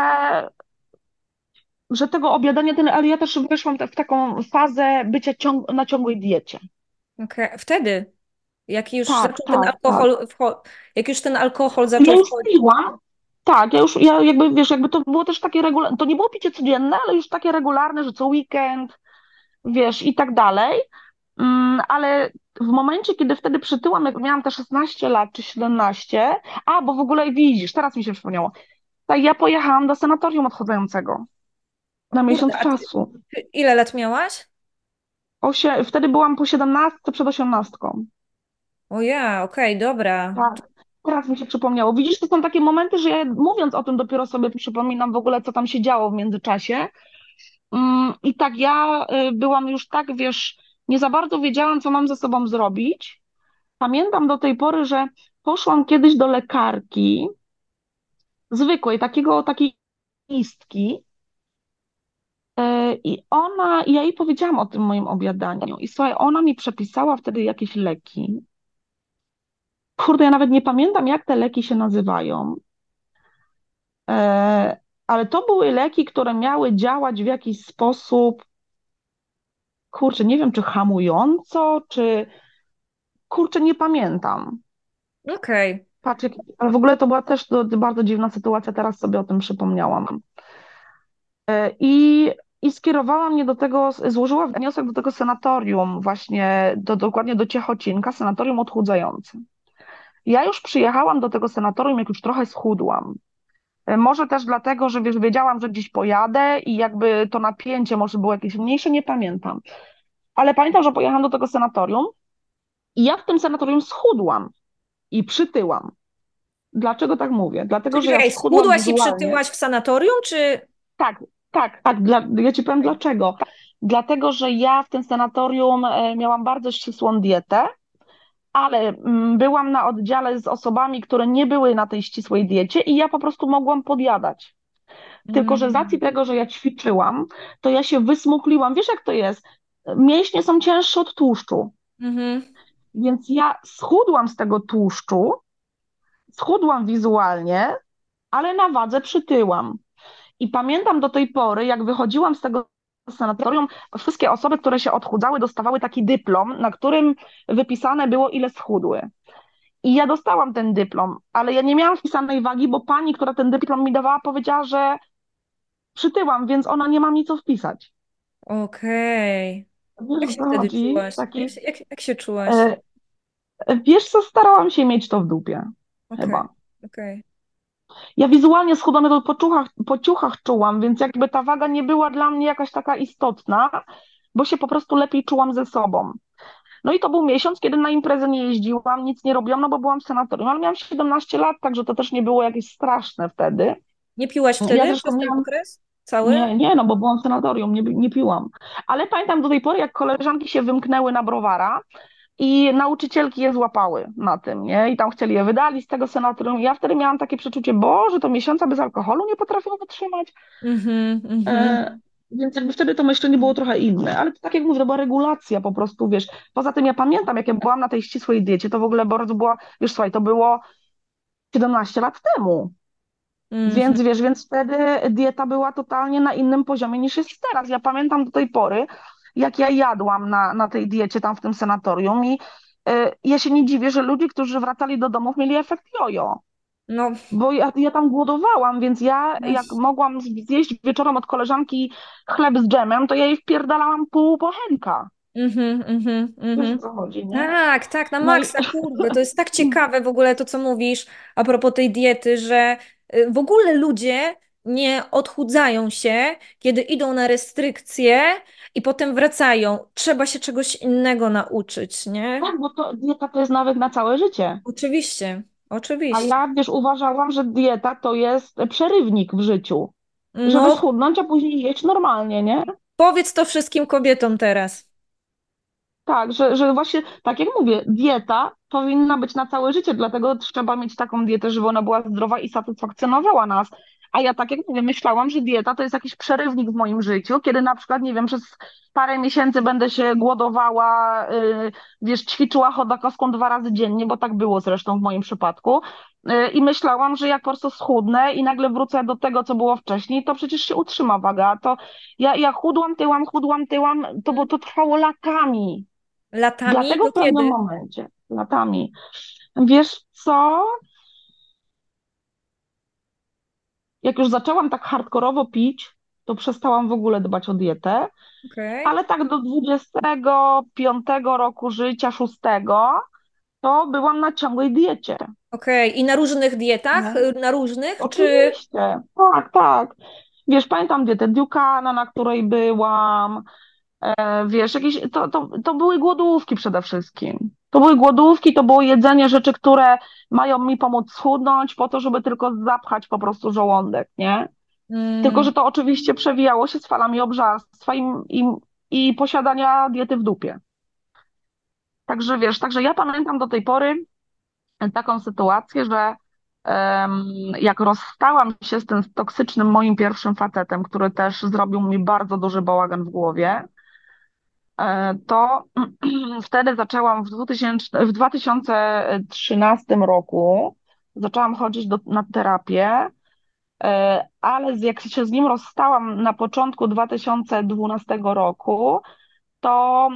że tego obiadania, ale ja też weszłam w taką fazę bycia na ciągłej diecie. Wtedy, jak już Tak, zaczął ten tak, tak. alkohol, jak już ten alkohol Ja zaczął już wchodzić. piłam, tak, ja jakby, wiesz, jakby to było też takie regularne, to nie było picie codzienne, ale już takie regularne, że co weekend, wiesz, i tak dalej. Ale w momencie, kiedy wtedy przytyłam, jak miałam te 16 lat czy 17, bo w ogóle widzisz, teraz mi się przypomniało, tak ja pojechałam do sanatorium odchudzającego O na kurde, miesiąc a czasu. ile lat miałaś? Wtedy byłam po 17, przed 18. O ja, okej, dobra. Tak, teraz mi się przypomniało. Widzisz, to są takie momenty, że ja mówiąc o tym dopiero sobie przypominam w ogóle, co tam się działo w międzyczasie. I tak ja byłam już tak, wiesz, nie za bardzo wiedziałam, co mam ze sobą zrobić. Pamiętam do tej pory, że poszłam kiedyś do lekarki zwykłej, takiej istki. I ja jej powiedziałam o tym moim obiadaniu. I słuchaj, ona mi przepisała wtedy jakieś leki. Kurde, ja nawet nie pamiętam, jak te leki się nazywają. E, ale to były leki, które miały działać w jakiś sposób, kurczę, nie wiem, czy hamująco, czy, kurczę, nie pamiętam. Okej. Patrz, ale w ogóle to była też bardzo dziwna sytuacja, teraz sobie o tym przypomniałam. I, i skierowała mnie do tego, złożyła wniosek do tego sanatorium, właśnie dokładnie do Ciechocinka, sanatorium odchudzające. Ja już przyjechałam do tego sanatorium, jak już trochę schudłam. Może też dlatego, że wiesz, wiedziałam, że gdzieś pojadę i jakby to napięcie może było jakieś mniejsze, nie pamiętam. Ale pamiętam, że pojechałam do tego sanatorium i ja w tym sanatorium schudłam i przytyłam. Dlaczego tak mówię? Dlatego, że ja Czekaj, schudłam schudłaś i wizualnie. przytyłaś w sanatorium, czy... Tak, tak, ja ci powiem dlaczego. Dlatego, że ja w tym sanatorium miałam bardzo ścisłą dietę, ale byłam na oddziale z osobami, które nie były na tej ścisłej diecie i ja po prostu mogłam podjadać. Tylko, że z racji Mm. tego, że ja ćwiczyłam, to ja się wysmukliłam. Wiesz, jak to jest? Mięśnie są cięższe od tłuszczu, Mhm. więc ja schudłam z tego tłuszczu, schudłam wizualnie, ale na wadze przytyłam. I pamiętam do tej pory, jak wychodziłam z tego sanatorium, wszystkie osoby, które się odchudzały, dostawały taki dyplom, na którym wypisane było, ile schudły. I ja dostałam ten dyplom, ale ja nie miałam wpisanej wagi, bo pani, która ten dyplom mi dawała, powiedziała, że przytyłam, więc ona nie ma mi co wpisać. Okej. Wiesz, Jak o się co wtedy chodzi? czułaś? Taki, Jak się czułaś? e, wiesz co, starałam się mieć to w dupie, Okej, chyba. okej. Ja wizualnie schudłam, ja to po ciuchach czułam, więc jakby ta waga nie była dla mnie jakaś taka istotna, bo się po prostu lepiej czułam ze sobą. No i to był miesiąc, kiedy na imprezę nie jeździłam, nic nie robiłam, no bo byłam w sanatorium, ale miałam 17 lat, także to też nie było jakieś straszne wtedy. Nie piłaś Ja wtedy zresztą przez ten miałam, okres? Cały? nie, no bo byłam w sanatorium, nie piłam. Ale pamiętam do tej pory, jak koleżanki się wymknęły na browara i nauczycielki je złapały na tym, nie? I tam chcieli je wydalić z tego sanatorium. I ja wtedy miałam takie przeczucie, Boże, to miesiąca bez alkoholu nie potrafią wytrzymać. Mhm, E, mhm. więc jakby wtedy to myślenie było trochę inne, ale to tak jak mówię, to była regulacja po prostu, wiesz. Poza tym ja pamiętam, jak ja byłam na tej ścisłej diecie, to w ogóle bardzo była, wiesz, słuchaj, to było 17 lat temu, Mhm. więc wiesz, więc wtedy dieta była totalnie na innym poziomie niż jest teraz. Ja pamiętam do tej pory, jak ja jadłam na tej diecie tam w tym sanatorium i ja się nie dziwię, że ludzie, którzy wracali do domów, mieli efekt jojo. No. Bo ja tam głodowałam, więc ja jak mogłam zjeść wieczorem od koleżanki chleb z dżemem, to ja jej wpierdalałam pół bochenka. Mhm, mhm, Wiesz o mhm. co chodzi, nie? Tak, tak, na No i maksa, kurde, to jest tak ciekawe w ogóle to, co mówisz a propos tej diety, że w ogóle ludzie nie odchudzają się, kiedy idą na restrykcje i potem wracają. Trzeba się czegoś innego nauczyć, nie? tak, bo to dieta to jest nawyk na całe życie. Oczywiście, A oczywiście. ja, wiesz, uważałam, że dieta to jest przerywnik w życiu, żeby No, schudnąć, a później jeść normalnie, nie? powiedz to wszystkim kobietom teraz. Tak, że właśnie, tak jak mówię, dieta powinna być na całe życie, dlatego trzeba mieć taką dietę, żeby ona była zdrowa i satysfakcjonowała nas. A ja, tak jak mówię, myślałam, że dieta to jest jakiś przerywnik w moim życiu, kiedy na przykład, nie wiem, przez parę miesięcy będę się głodowała, wiesz, ćwiczyła chodakowską 2 razy dziennie, bo tak było zresztą w moim przypadku. I myślałam, że jak po prostu schudnę i nagle wrócę do tego, co było wcześniej, to przecież się utrzyma waga. A to ja chudłam, tyłam, to trwało latami. Latami? Dlatego Do w pewnym kiedy? momencie, latami, wiesz co, jak już zaczęłam tak hardkorowo pić, to przestałam w ogóle dbać o dietę, Okej. ale tak do 25 roku życia, 6, to byłam na ciągłej diecie. Okej. I na różnych dietach? Nie? Na różnych? Czy... Oczywiście, tak, tak. Wiesz, pamiętam dietę Dukaana, na której byłam. Wiesz, to były głodówki przede wszystkim. To były głodówki, to było jedzenie rzeczy, które mają mi pomóc schudnąć po to, żeby tylko zapchać po prostu żołądek, nie? Tylko, Mm, że to oczywiście przewijało się z falami obżarstwa i posiadania diety w dupie. Także wiesz, także ja pamiętam do tej pory taką sytuację, że Jak rozstałam się z tym toksycznym moim pierwszym facetem, który też zrobił mi bardzo duży bałagan w głowie, to wtedy zaczęłam w 2013 roku, zaczęłam chodzić na terapię, ale jak się z nim rozstałam na początku 2012 roku, to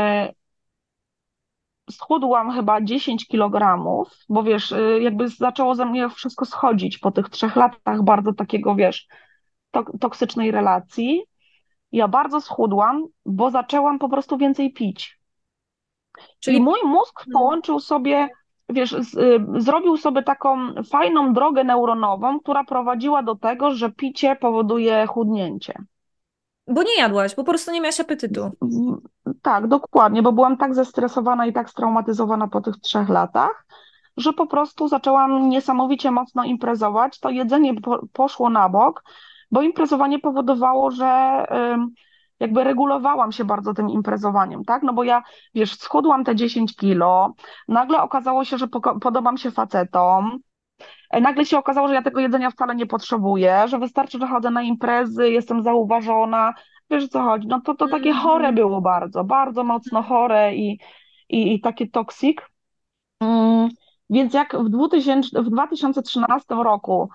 schudłam chyba 10 kilogramów, bo wiesz, jakby zaczęło ze mnie wszystko schodzić po tych 3 latach bardzo takiego, wiesz, toksycznej relacji. Ja bardzo schudłam, bo zaczęłam po prostu więcej pić. I Czyli mój mózg połączył sobie, wiesz, zrobił sobie taką fajną drogę neuronową, która prowadziła do tego, że picie powoduje chudnięcie. bo nie jadłaś, po prostu nie miałaś apetytu. Tak, dokładnie, bo byłam tak zestresowana i tak straumatyzowana po tych 3 latach, że po prostu zaczęłam niesamowicie mocno imprezować. To jedzenie poszło na bok, bo imprezowanie powodowało, że jakby regulowałam się bardzo tym imprezowaniem, tak? No bo ja, wiesz, schudłam te 10 kilo, nagle okazało się, że podobam się facetom, nagle się okazało, że ja tego jedzenia wcale nie potrzebuję, że wystarczy, że chodzę na imprezy, jestem zauważona. Wiesz o co chodzi? No to takie chore Mhm. było bardzo, bardzo mocno chore i takie toksik. Mm, Więc jak w 2013 roku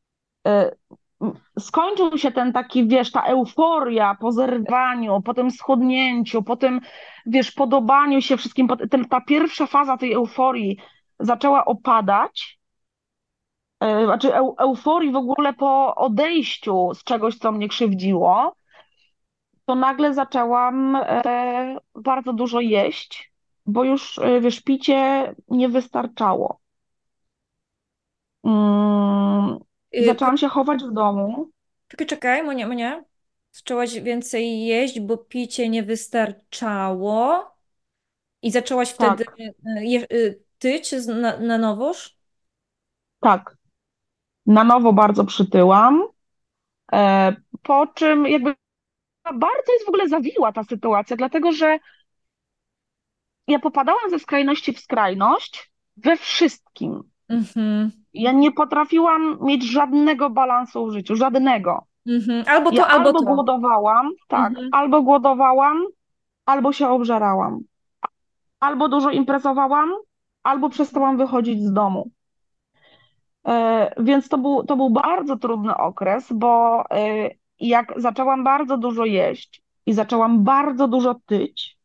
skończył się ten taki, wiesz, ta euforia po zerwaniu, po tym schudnięciu, po tym, wiesz, podobaniu się wszystkim, ta pierwsza faza tej euforii zaczęła opadać, znaczy euforii w ogóle po odejściu z czegoś, co mnie krzywdziło, to nagle zaczęłam bardzo dużo jeść, bo już, wiesz, picie nie wystarczało. Po, Zaczęłam się chować w domu. czekaj, czekaj, Monia. Zaczęłaś więcej jeść, bo picie nie wystarczało i zaczęłaś wtedy Tak, tyć na nowoż? tak. Na nowo bardzo przytyłam, po czym jakby bardzo jest w ogóle zawiła ta sytuacja, dlatego że ja popadałam ze skrajności w skrajność we wszystkim. Mhm. Ja nie potrafiłam mieć żadnego balansu w życiu, żadnego. Mhm. Albo to, Ja albo albo to. głodowałam, tak, Mhm. albo głodowałam, albo się obżerałam. Albo dużo imprezowałam, albo przestałam wychodzić z domu. Więc to był bardzo trudny okres, bo jak zaczęłam bardzo dużo jeść i zaczęłam bardzo dużo tyć,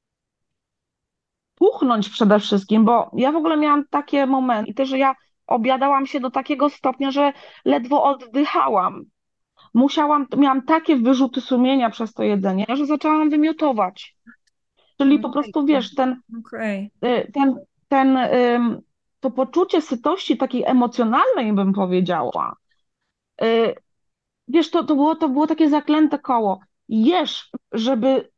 puchnąć przede wszystkim, bo ja w ogóle miałam takie momenty, że ja obiadałam się do takiego stopnia, że ledwo oddychałam. Miałam takie wyrzuty sumienia przez to jedzenie, że zaczęłam wymiotować. Czyli po prostu, Ojejku. wiesz, Okej. y, ten, ten, to poczucie sytości takiej emocjonalnej, bym powiedziała, y, wiesz, to było takie zaklęte koło. Jesz, żeby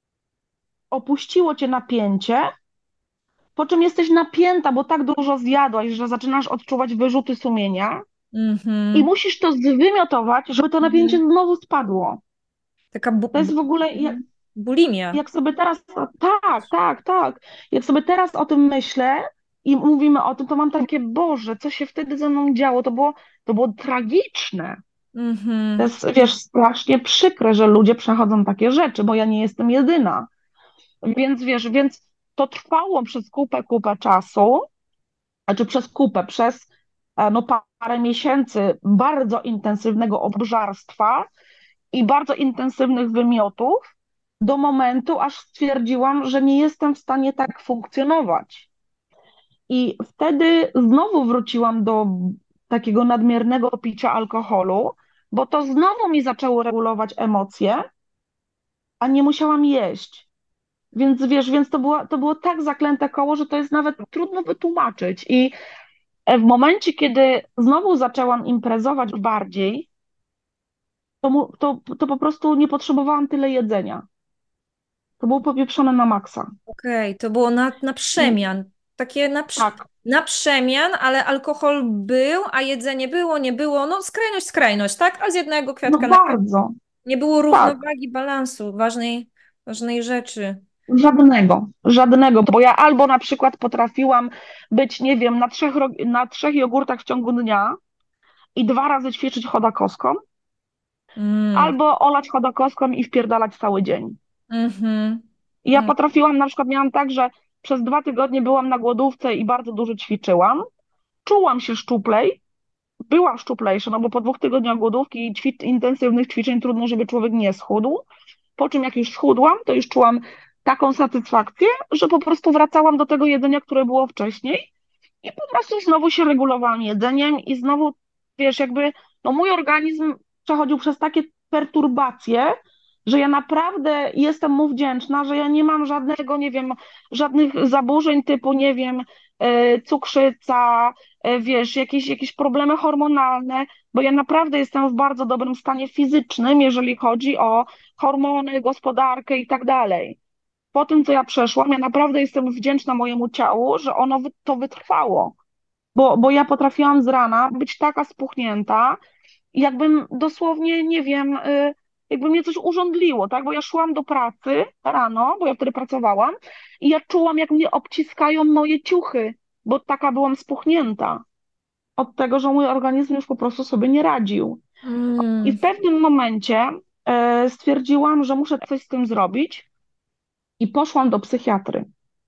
opuściło cię napięcie, po czym jesteś napięta, bo tak dużo zjadłaś, że zaczynasz odczuwać wyrzuty sumienia i Mhm. musisz to zwymiotować, żeby to napięcie Mhm. znowu spadło. Taka To jest w ogóle, bulimia. jak sobie teraz, tak, tak, tak, jak sobie teraz o tym myślę i mówimy o tym, to mam takie, Boże, co się wtedy ze mną działo, to było tragiczne. To Mhm. jest, wiesz, strasznie przykre, że ludzie przechodzą takie rzeczy, bo ja nie jestem jedyna. Więc wiesz, więc to trwało przez kupę czasu, znaczy przez no, parę miesięcy bardzo intensywnego obżarstwa i bardzo intensywnych wymiotów, do momentu, aż stwierdziłam, że nie jestem w stanie tak funkcjonować. I wtedy znowu wróciłam do takiego nadmiernego picia alkoholu, bo to znowu mi zaczęło regulować emocje, a nie musiałam jeść. Więc wiesz, więc to było tak zaklęte koło, że to jest nawet trudno wytłumaczyć. I w momencie, kiedy znowu zaczęłam imprezować bardziej, to po prostu nie potrzebowałam tyle jedzenia. To było popieprzone na maksa. Okej, to było na I przemian. Takie tak, na przemian, ale alkohol był, a jedzenie było, nie było. No skrajność, tak? A z jednego no kwiatka na kwiat. bardzo, Nie było tak. równowagi, balansu, ważnej rzeczy. Żadnego, bo ja albo na przykład potrafiłam być, nie wiem, na trzech jogurtach w ciągu dnia i 2 razy ćwiczyć chodakowską, Mm. albo olać chodakowską i wpierdalać cały dzień. Mhm. I ja Mm. potrafiłam, na przykład miałam tak, że przez 2 tygodnie byłam na głodówce i bardzo dużo ćwiczyłam, czułam się szczuplej, byłam szczuplejsza, no bo po 2 tygodniach głodówki i intensywnych ćwiczeń trudno, żeby człowiek nie schudł. Po czym jak już schudłam, to już czułam taką satysfakcję, że po prostu wracałam do tego jedzenia, które było wcześniej i po prostu znowu się regulowałam jedzeniem i znowu, wiesz, jakby no mój organizm przechodził przez takie perturbacje, że ja naprawdę jestem mu wdzięczna, że ja nie mam żadnego, nie wiem, żadnych zaburzeń typu, nie wiem, cukrzyca, wiesz, jakieś problemy hormonalne, bo ja naprawdę jestem w bardzo dobrym stanie fizycznym, jeżeli chodzi o hormony, gospodarkę i tak dalej. Po tym, co ja przeszłam, ja naprawdę jestem wdzięczna mojemu ciału, że ono to wytrwało, bo ja potrafiłam z rana być taka spuchnięta, jakbym dosłownie, nie wiem, jakby mnie coś urządliło, tak? Bo ja szłam do pracy rano, bo ja wtedy pracowałam i ja czułam, jak mnie obciskają moje ciuchy, bo taka byłam spuchnięta od tego, że mój organizm już po prostu sobie nie radził. I Mm. w pewnym momencie stwierdziłam, że muszę coś z tym zrobić i poszłam do psychiatry.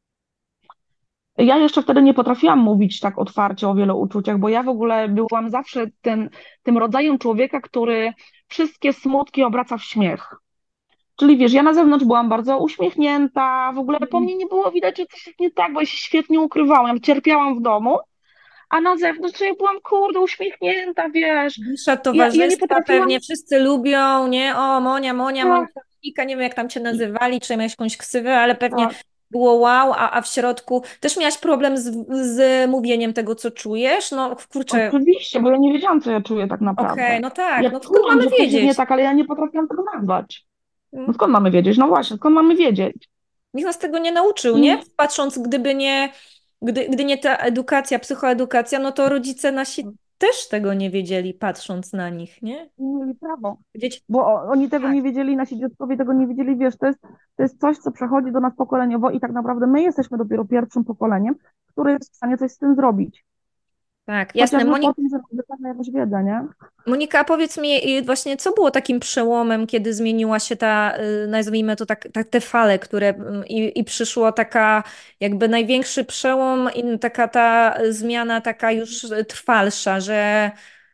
Ja jeszcze wtedy nie potrafiłam mówić tak otwarcie o wielu uczuciach, bo ja w ogóle byłam zawsze tym rodzajem człowieka, który wszystkie smutki obraca w śmiech. Czyli wiesz, ja na zewnątrz byłam bardzo uśmiechnięta, w ogóle po mnie nie było widać, że coś jest nie tak, bo ja się świetnie ukrywałam, cierpiałam w domu, a na zewnątrz ja byłam, kurde, uśmiechnięta, wiesz. Nisza Ja nie towarzystwa potrafiłam, pewnie wszyscy lubią, nie? O, Monia, tak, Monika, nie wiem jak tam cię nazywali, czy miałeś jakąś ksywę, ale pewnie tak, było wow, a w środku też miałaś problem z mówieniem tego, co czujesz? No kurczę, oczywiście, bo ja nie wiedziałam, co ja czuję tak okej, naprawdę. no tak, Ja no skąd czułam, mamy że coś jest nie wiedzieć? tak, ale ja nie potrafiłam tego nazwać. No Mm. skąd mamy wiedzieć? No właśnie, skąd mamy wiedzieć? Nikt nas tego nie nauczył, nie? I Patrząc, gdy nie ta edukacja, psychoedukacja, no to rodzice nasi też tego nie wiedzieli, patrząc na nich, nie? nie mieli prawo, Wiedzieć, bo oni tego tak. nie wiedzieli, nasi dziadkowie tego nie wiedzieli, wiesz, to jest coś, co przechodzi do nas pokoleniowo i tak naprawdę my jesteśmy dopiero pierwszym pokoleniem, które jest w stanie coś z tym zrobić. Tak, jasne. Chociażby po tym, że mamy jakąś wiedzę, nie? Monika, powiedz mi właśnie, co było takim przełomem, kiedy zmieniła się ta, nazwijmy to tak, te fale, które i przyszło taka jakby największy przełom i taka ta zmiana taka już trwalsza, że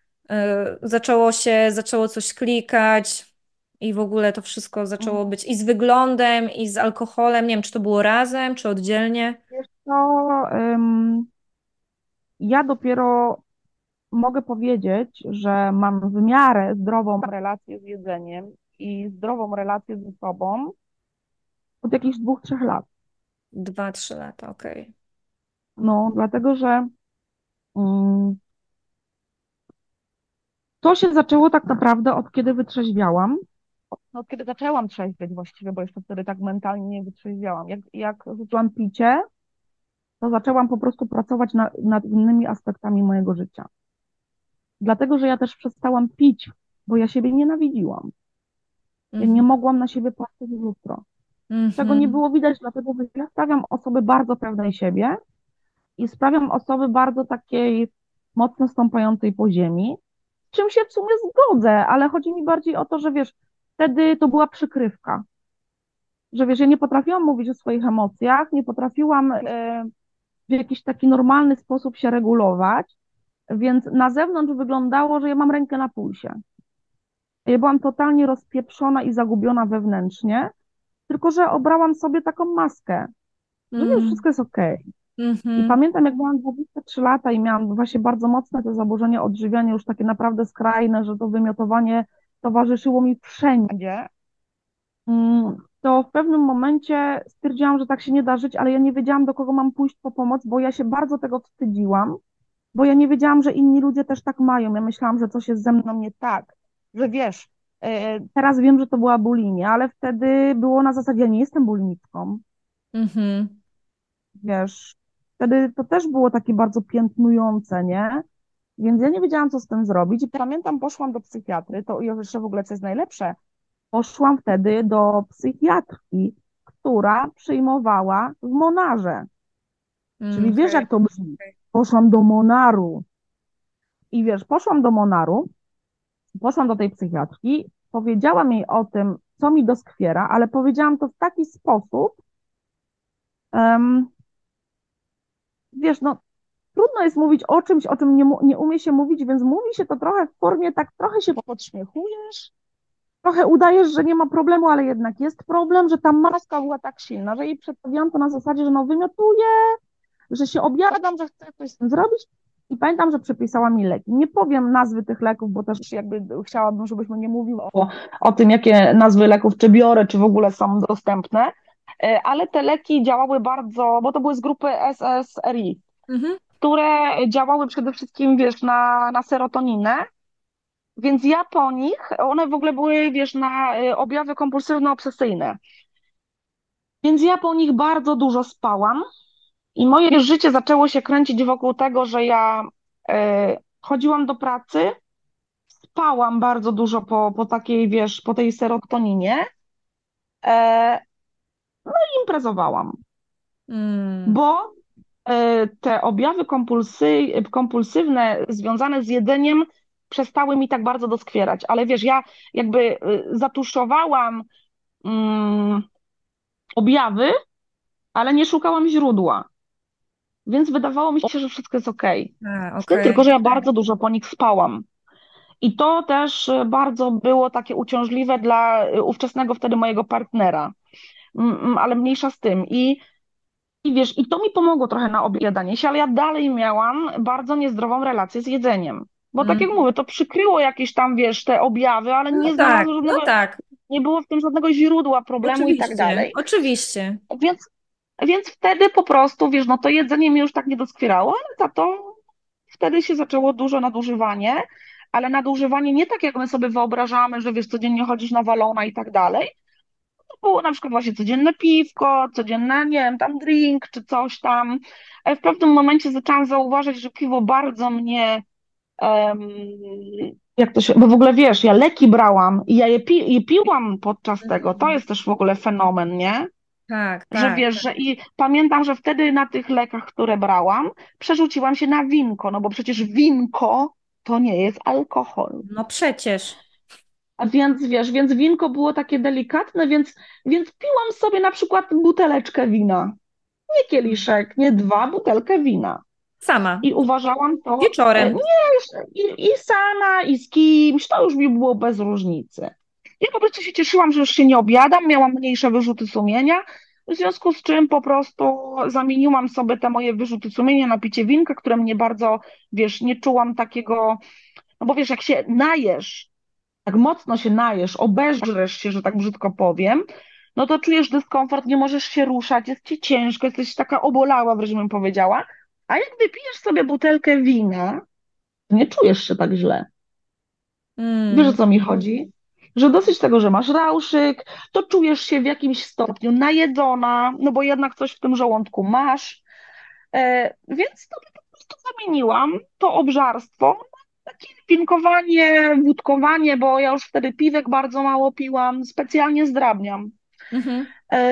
zaczęło coś klikać i w ogóle to wszystko zaczęło być i z wyglądem, i z alkoholem. Nie wiem, czy to było razem, czy oddzielnie. Wiesz co, ja dopiero mogę powiedzieć, że mam w miarę zdrową relację z jedzeniem i zdrową relację ze sobą od jakichś 2, 3 lat. 2, 3 lata, okej. No, dlatego, że mm, to się zaczęło tak naprawdę od kiedy wytrzeźwiałam. No, od kiedy zaczęłam trzeźwieć właściwie, bo jeszcze wtedy tak mentalnie nie wytrzeźwiałam. Jak rzuciłam picie, to zaczęłam po prostu pracować nad innymi aspektami mojego życia. Dlatego, że ja też przestałam pić, bo ja siebie nienawidziłam. Ja nie Mhm. mogłam na siebie patrzeć w lustro. Czego nie Mhm. było widać, dlatego że ja stawiam osoby bardzo pewnej siebie i sprawiam osoby bardzo takiej mocno stąpającej po ziemi, z czym się w sumie zgodzę, ale chodzi mi bardziej o to, że wiesz, wtedy to była przykrywka, że wiesz, ja nie potrafiłam mówić o swoich emocjach, nie potrafiłam w jakiś taki normalny sposób się regulować, więc na zewnątrz wyglądało, że ja mam rękę na pulsie. Ja byłam totalnie rozpieprzona i zagubiona wewnętrznie, tylko że obrałam sobie taką maskę, że nie, już Mhm. wszystko jest okej. I Mhm. pamiętam, jak miałam 23 lata i miałam właśnie bardzo mocne te zaburzenia odżywiania, już takie naprawdę skrajne, że to wymiotowanie towarzyszyło mi wszędzie, to w pewnym momencie stwierdziłam, że tak się nie da żyć, ale ja nie wiedziałam, do kogo mam pójść po pomoc, bo ja się bardzo tego wstydziłam, bo ja nie wiedziałam, że inni ludzie też tak mają. Ja myślałam, że coś jest ze mną nie tak, że wiesz, teraz wiem, że to była bulimia, ale wtedy było na zasadzie, ja nie jestem bulimiczką, Mhm. wiesz. Wtedy to też było takie bardzo piętnujące, nie? Więc ja nie wiedziałam, co z tym zrobić. I pamiętam, poszłam do psychiatry, to jeszcze w ogóle co jest najlepsze, poszłam wtedy do psychiatrki, która przyjmowała w Monarze. Czyli wiesz, Okej. jak to brzmi? Poszłam do Monaru. I wiesz, poszłam do Monaru, poszłam do tej psychiatrki, powiedziałam jej o tym, co mi doskwiera, ale powiedziałam to w taki sposób, em, wiesz, no trudno jest mówić o czymś, o czym nie umie się mówić, więc mówi się to trochę w formie, tak trochę się podśmiechujesz, trochę udajesz, że nie ma problemu, ale jednak jest problem, że ta maska była tak silna, że jej przedstawiłam to na zasadzie, że no wymiotuję, że się objadam, że chcę coś z tym zrobić. I pamiętam, że przepisała mi leki. Nie powiem nazwy tych leków, bo też jakby chciałabym, żebyśmy nie mówiły o tym, jakie nazwy leków czy biorę, czy w ogóle są dostępne, ale te leki działały bardzo, bo to były z grupy SSRI, Mhm. które działały przede wszystkim, wiesz, na serotoninę, więc ja po nich, one w ogóle były, wiesz, na objawy kompulsywno-obsesyjne, więc ja po nich bardzo dużo spałam i moje życie zaczęło się kręcić wokół tego, że ja chodziłam do pracy, spałam bardzo dużo po takiej, wiesz, po tej serotoninie, e, imprezowałam, Mm. bo te objawy kompulsywne związane z jedzeniem przestały mi tak bardzo doskwierać. Ale wiesz, ja jakby zatuszowałam mm, objawy, ale nie szukałam źródła, więc wydawało mi się, że wszystko jest okej. A, Z tym tylko, okej. że ja bardzo dużo po nich spałam. I to też bardzo było takie uciążliwe dla ówczesnego wtedy mojego partnera. Ale mniejsza z tym. I wiesz, i to mi pomogło trochę na objadanie się, ale ja dalej miałam bardzo niezdrową relację z jedzeniem. Bo tak jak Mm. mówię, to przykryło jakieś tam, wiesz, te objawy, ale No nie tak, znalazło no żadnego, tak. nie było w tym żadnego źródła problemu i tak Oczywiście, dalej. oczywiście. Więc, więc wtedy po prostu, wiesz, no to jedzenie mi już tak nie doskwierało, ale za to wtedy się zaczęło duże nadużywanie, ale nadużywanie nie tak, jak my sobie wyobrażamy, że wiesz, codziennie chodzisz na walona i tak dalej. To było na przykład właśnie codzienne piwko, codzienne, nie wiem, tam drink czy coś tam. Ale w pewnym momencie zaczęłam zauważyć, że piwo bardzo mnie, em, jak to się, bo w ogóle wiesz, ja leki brałam i ja je piłam podczas tego. To Mm. jest też w ogóle fenomen, nie? Tak, Że tak. wiesz, że i pamiętam, że wtedy na tych lekach, które brałam, przerzuciłam się na winko, no bo przecież winko to nie jest alkohol. No przecież. A więc wiesz, więc winko było takie delikatne, więc piłam sobie na przykład buteleczkę wina. Nie kieliszek, nie dwa, butelkę wina. Sama. I uważałam to, Wieczorem. i sama, i z kimś, to już mi było bez różnicy. Ja po prostu się cieszyłam, że już się nie objadam, miałam mniejsze wyrzuty sumienia, w związku z czym po prostu zamieniłam sobie te moje wyrzuty sumienia na picie winka, które mnie bardzo, wiesz, nie czułam takiego, no bo wiesz, jak się najesz, tak mocno się najesz, obeżresz się, że tak brzydko powiem, no to czujesz dyskomfort, nie możesz się ruszać, jest ci ciężko, jesteś taka obolała, wręcz bym powiedziała. A jak wypijesz sobie butelkę wina, to nie czujesz się tak źle. Wiesz, o Mm. co mi chodzi? Że dosyć tego, że masz rauszyk, to czujesz się w jakimś stopniu najedzona, no bo jednak coś w tym żołądku masz. Więc to po prostu zamieniłam to obżarstwo na takie winkowanie, wódkowanie, bo ja już wtedy piwek bardzo mało piłam, specjalnie zdrabniam. Mhm.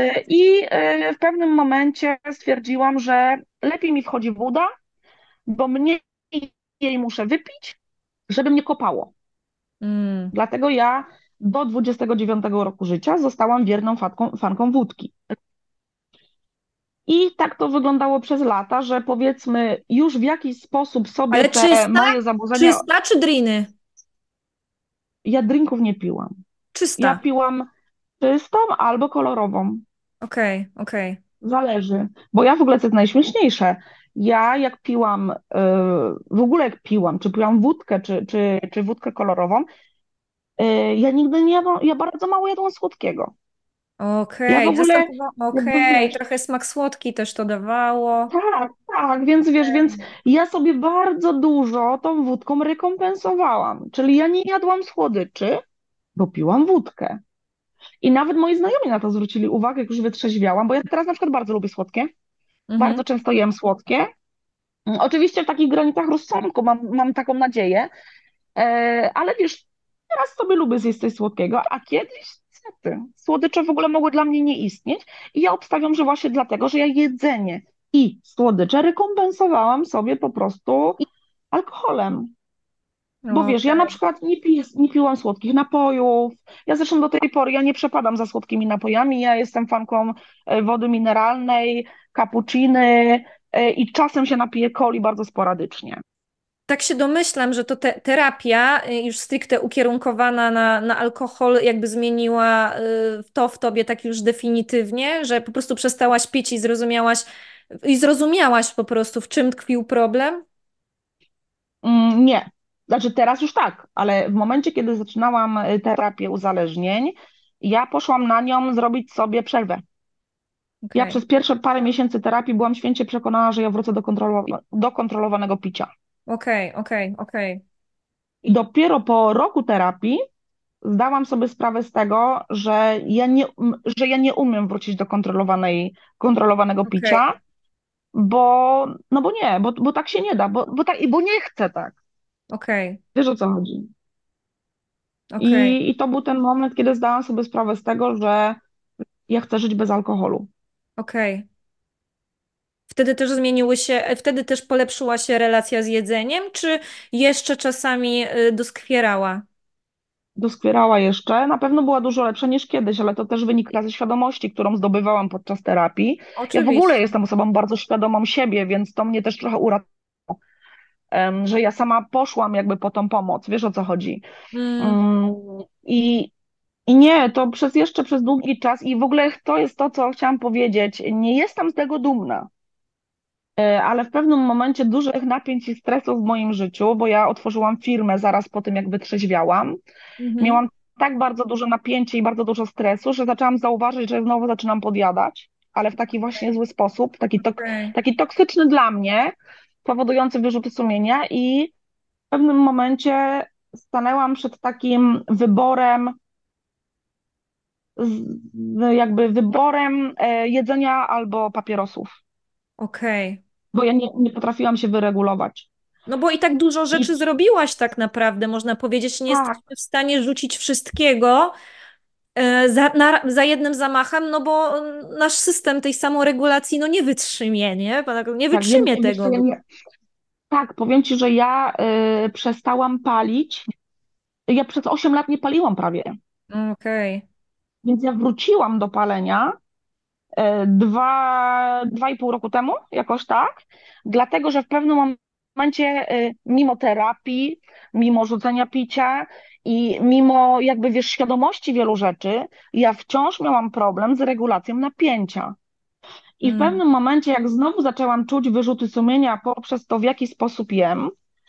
W pewnym momencie stwierdziłam, że lepiej mi wchodzi woda, bo mniej jej muszę wypić, żeby mnie kopało. Mm. Dlatego ja do 29 roku życia zostałam wierną fanką wódki. I tak to wyglądało przez lata, że powiedzmy już w jakiś sposób sobie Ale te czysta? moje zaburzenia, Czysta czy driny? ja drinków nie piłam. Ja Czysta. piłam czystą albo kolorową. Okej, okej. Zależy. Bo ja w ogóle, co jest najśmieszniejsze, ja jak piłam, w ogóle jak piłam, czy piłam wódkę, czy wódkę kolorową, ja nigdy nie jadłam, ja bardzo mało jadłam słodkiego. Ja w Okej, ogóle, jakby okej, wiesz, trochę smak słodki też to dawało. tak, tak, więc wiesz, więc ja sobie bardzo dużo tą wódką rekompensowałam. Czyli ja nie jadłam słodyczy, bo piłam wódkę. I nawet moi znajomi na to zwrócili uwagę, jak już wytrzeźwiałam, bo ja teraz na przykład bardzo lubię słodkie, Mhm, bardzo często jem słodkie. Oczywiście w takich granicach rozsądku, mam taką nadzieję, ale wiesz, teraz sobie lubię zjeść coś słodkiego, a kiedyś niestety, słodycze w ogóle mogły dla mnie nie istnieć i ja obstawiam, że właśnie dlatego, że ja jedzenie i słodycze rekompensowałam sobie po prostu alkoholem. Bo wiesz, ja na Okej. przykład nie piłam słodkich napojów. Ja zresztą do tej pory ja nie przepadam za słodkimi napojami. Ja jestem fanką wody mineralnej, cappucciny i czasem się napiję coli bardzo sporadycznie. Tak się domyślam, że to terapia już stricte ukierunkowana na alkohol jakby zmieniła to w tobie tak już definitywnie, że po prostu przestałaś pić i zrozumiałaś po prostu, w czym tkwił problem? Nie. Znaczy teraz już tak, ale w momencie, kiedy zaczynałam terapię uzależnień, ja poszłam na nią zrobić sobie przerwę. Ja Okej, przez pierwsze parę miesięcy terapii byłam święcie przekonana, że ja wrócę do kontrolowanego picia. okej. I dopiero po roku terapii zdałam sobie sprawę z tego, że ja nie umiem wrócić do kontrolowanego Okej, picia, bo, no bo nie, bo tak się nie da, bo nie chcę tak. okej, Wiesz o co chodzi? okej, I to był ten moment, kiedy zdałam sobie sprawę z tego, że ja chcę żyć bez alkoholu. okej. Wtedy też polepszyła się relacja z jedzeniem, czy jeszcze czasami doskwierała? Doskwierała jeszcze, na pewno była dużo lepsza niż kiedyś, ale to też wynika ze świadomości, którą zdobywałam podczas terapii. Ja w ogóle Oczywiście. jestem osobą bardzo świadomą siebie, więc to mnie też trochę uratowało, że ja sama poszłam jakby po tą pomoc. Wiesz o co chodzi? Mm, Mm, I, I nie, to jeszcze przez długi czas i w ogóle to jest to, co chciałam powiedzieć. Nie jestem z tego dumna, ale w pewnym momencie dużych napięć i stresów w moim życiu, bo ja otworzyłam firmę zaraz po tym, jak wytrzeźwiałam, mhm. miałam tak bardzo duże napięcie i bardzo dużo stresu, że zaczęłam zauważyć, że znowu zaczynam podjadać, ale w taki właśnie zły sposób, Okej, taki toksyczny dla mnie, powodujący wyrzuty sumienia i w pewnym momencie stanęłam przed takim wyborem jakby wyborem jedzenia albo papierosów, okej. bo ja nie potrafiłam się wyregulować. No bo i tak dużo I rzeczy zrobiłaś tak naprawdę, można powiedzieć, nie tak, jesteśmy w stanie rzucić wszystkiego za jednym zamachem, no bo nasz system tej samoregulacji no nie wytrzymie, nie? Nie tak, wytrzymie wiesz co, tego. tak, powiem ci, że ja przestałam palić. Ja przez 8 lat nie paliłam prawie, Okej. więc ja wróciłam do palenia 2,5 roku temu, jakoś tak, dlatego że w pewnym momencie, mimo terapii, mimo rzucenia picia i mimo jakby, wiesz, świadomości wielu rzeczy, ja wciąż miałam problem z regulacją napięcia. I w Mm, pewnym momencie, jak znowu zaczęłam czuć wyrzuty sumienia poprzez to, w jaki sposób jem,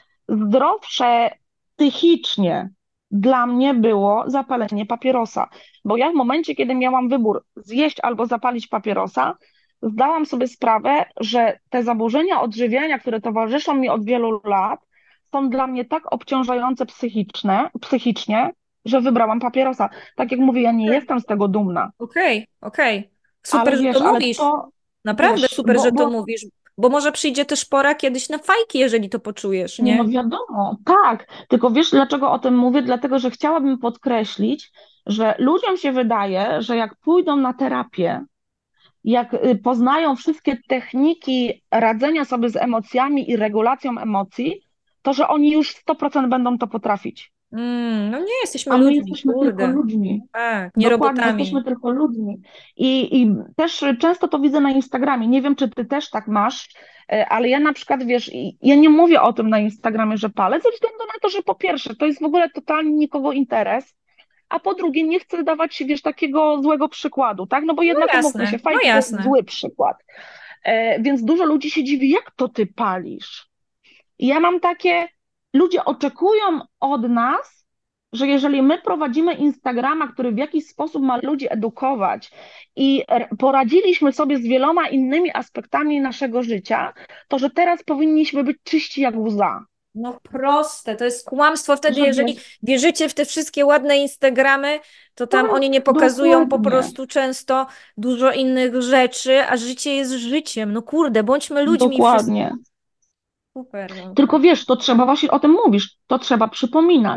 zdrowsze psychicznie dla mnie było zapalenie papierosa. Bo ja w momencie, kiedy miałam wybór zjeść albo zapalić papierosa, zdałam sobie sprawę, że te zaburzenia odżywiania, które towarzyszą mi od wielu lat, są dla mnie tak obciążające psychicznie, że wybrałam papierosa. Tak jak mówię, ja nie jestem z tego dumna, okej. Super, ale że to wiesz, ale mówisz. to, Naprawdę wiesz, super, że to mówisz. Bo może przyjdzie też pora kiedyś na fajki, jeżeli to poczujesz, nie, nie? no wiadomo, tak. Tylko wiesz, dlaczego o tym mówię? Dlatego, że chciałabym podkreślić, że ludziom się wydaje, że jak pójdą na terapię, jak poznają wszystkie techniki radzenia sobie z emocjami i regulacją emocji, to że oni już 100% będą to potrafić. No nie, jesteśmy A my ludźmi, jesteśmy tylko kurde. ludźmi. Tak, nie Dokładnie, jesteśmy robotami. tylko ludźmi. I też często to widzę na Instagramie. Nie wiem, czy ty też tak masz, ale ja na przykład, wiesz, ja nie mówię o tym na Instagramie, że palę, ze względu na to, że po pierwsze, to jest w ogóle totalnie nikogo interes, a po drugie, nie chcę dawać, wiesz, takiego złego przykładu, tak? No bo No jednak umówmy jasne, się, no fajki to jest jasne. zły przykład. Więc dużo ludzi się dziwi, jak to ty palisz? I ja mam takie, ludzie oczekują od nas, że jeżeli my prowadzimy Instagrama, który w jakiś sposób ma ludzi edukować i poradziliśmy sobie z wieloma innymi aspektami naszego życia, to że teraz powinniśmy być czyści jak łza. No proste, to jest kłamstwo wtedy, Że jeżeli wiesz, wierzycie w te wszystkie ładne Instagramy, to tam oni nie tak, pokazują po dokładnie, prostu często dużo innych rzeczy, a życie jest życiem. No kurde, bądźmy ludźmi wszyscy. dokładnie. Super, no. Tylko wiesz, to trzeba, właśnie o tym mówisz, to trzeba przypominać,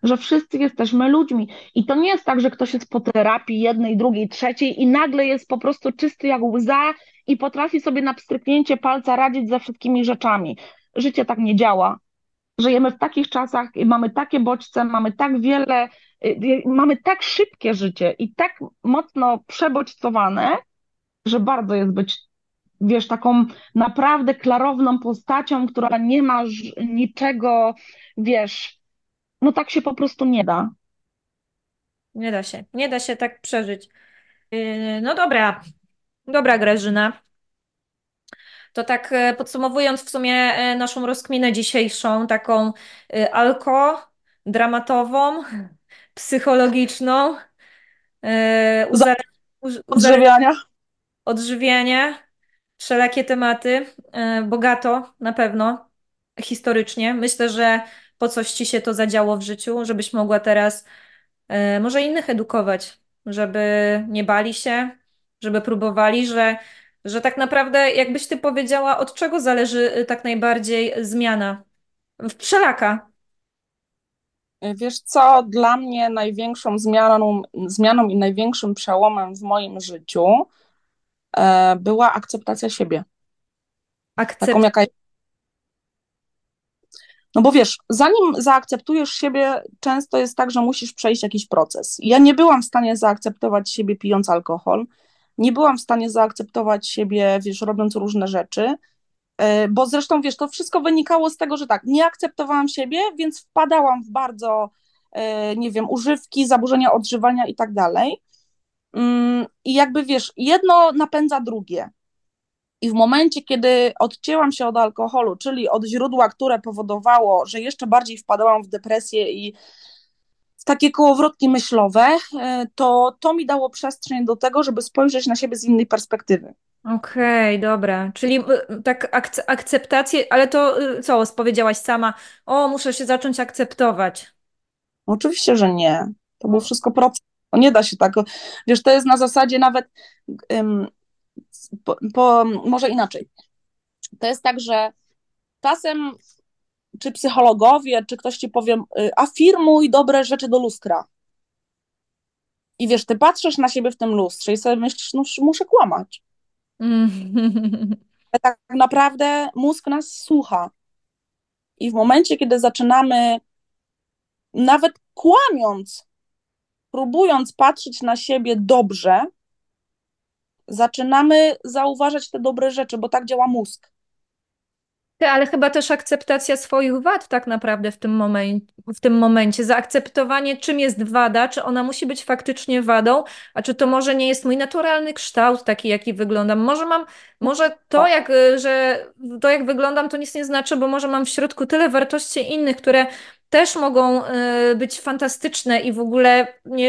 że wszyscy jesteśmy ludźmi. I to nie jest tak, że ktoś jest po terapii jednej, drugiej, trzeciej i nagle jest po prostu czysty jak łza i potrafi sobie na pstryknięcie palca radzić ze wszystkimi rzeczami. Życie tak nie działa. Żyjemy w takich czasach i mamy takie bodźce, mamy tak wiele, mamy tak szybkie życie i tak mocno przebodźcowane, że bardzo jest być, wiesz, taką naprawdę klarowną postacią, która nie ma niczego, wiesz, no tak się po prostu nie da. Nie da się. Nie da się tak przeżyć. No dobra. Dobra, Grażyna. To tak podsumowując w sumie naszą rozkminę dzisiejszą, taką dramatową, psychologiczną, Za uzależnienie, odżywiania. odżywianie, wszelakie tematy, bogato na pewno, historycznie. Myślę, że po coś ci się to zadziało w życiu, żebyś mogła teraz może innych edukować, żeby nie bali się, żeby próbowali, że tak naprawdę, jakbyś ty powiedziała, od czego zależy tak najbardziej zmiana? Wszelaka. Wiesz co, dla mnie największą zmianą i największym przełomem w moim życiu była akceptacja siebie, taką Akcept. jaka jest. No bo wiesz, zanim zaakceptujesz siebie, często jest tak, że musisz przejść jakiś proces. Ja nie byłam w stanie zaakceptować siebie pijąc alkohol, nie byłam w stanie zaakceptować siebie, wiesz, robiąc różne rzeczy, bo zresztą, wiesz, to wszystko wynikało z tego, że tak, nie akceptowałam siebie, więc wpadałam w bardzo, nie wiem, używki, zaburzenia odżywania i tak dalej. I jakby, wiesz, jedno napędza drugie. I w momencie, kiedy odcięłam się od alkoholu, czyli od źródła, które powodowało, że jeszcze bardziej wpadałam w depresję i w takie kołowrotki myślowe, to mi dało przestrzeń do tego, żeby spojrzeć na siebie z innej perspektywy. Okej, dobra. Czyli tak akceptację, ale to co, powiedziałaś sama, o, muszę się zacząć akceptować. Oczywiście, że nie. To był wszystko proces. No nie da się tak. Wiesz, to jest na zasadzie nawet, ym, może inaczej. To jest tak, że czasem czy psychologowie, czy ktoś ci powie, afirmuj dobre rzeczy do lustra. I wiesz, ty patrzysz na siebie w tym lustrze i sobie myślisz, no muszę kłamać. Mm. Ale tak naprawdę mózg nas słucha. I w momencie, kiedy zaczynamy, nawet kłamiąc, próbując patrzeć na siebie dobrze, zaczynamy zauważać te dobre rzeczy, bo tak działa mózg. Ty, ale chyba też akceptacja swoich wad tak naprawdę w tym momencie. Zaakceptowanie, czym jest wada, czy ona musi być faktycznie wadą, a czy to może nie jest mój naturalny kształt, taki jaki wyglądam. Może to O, jak, że to jak wyglądam, to nic nie znaczy, bo może mam w środku tyle wartości innych, które też mogą być fantastyczne i w ogóle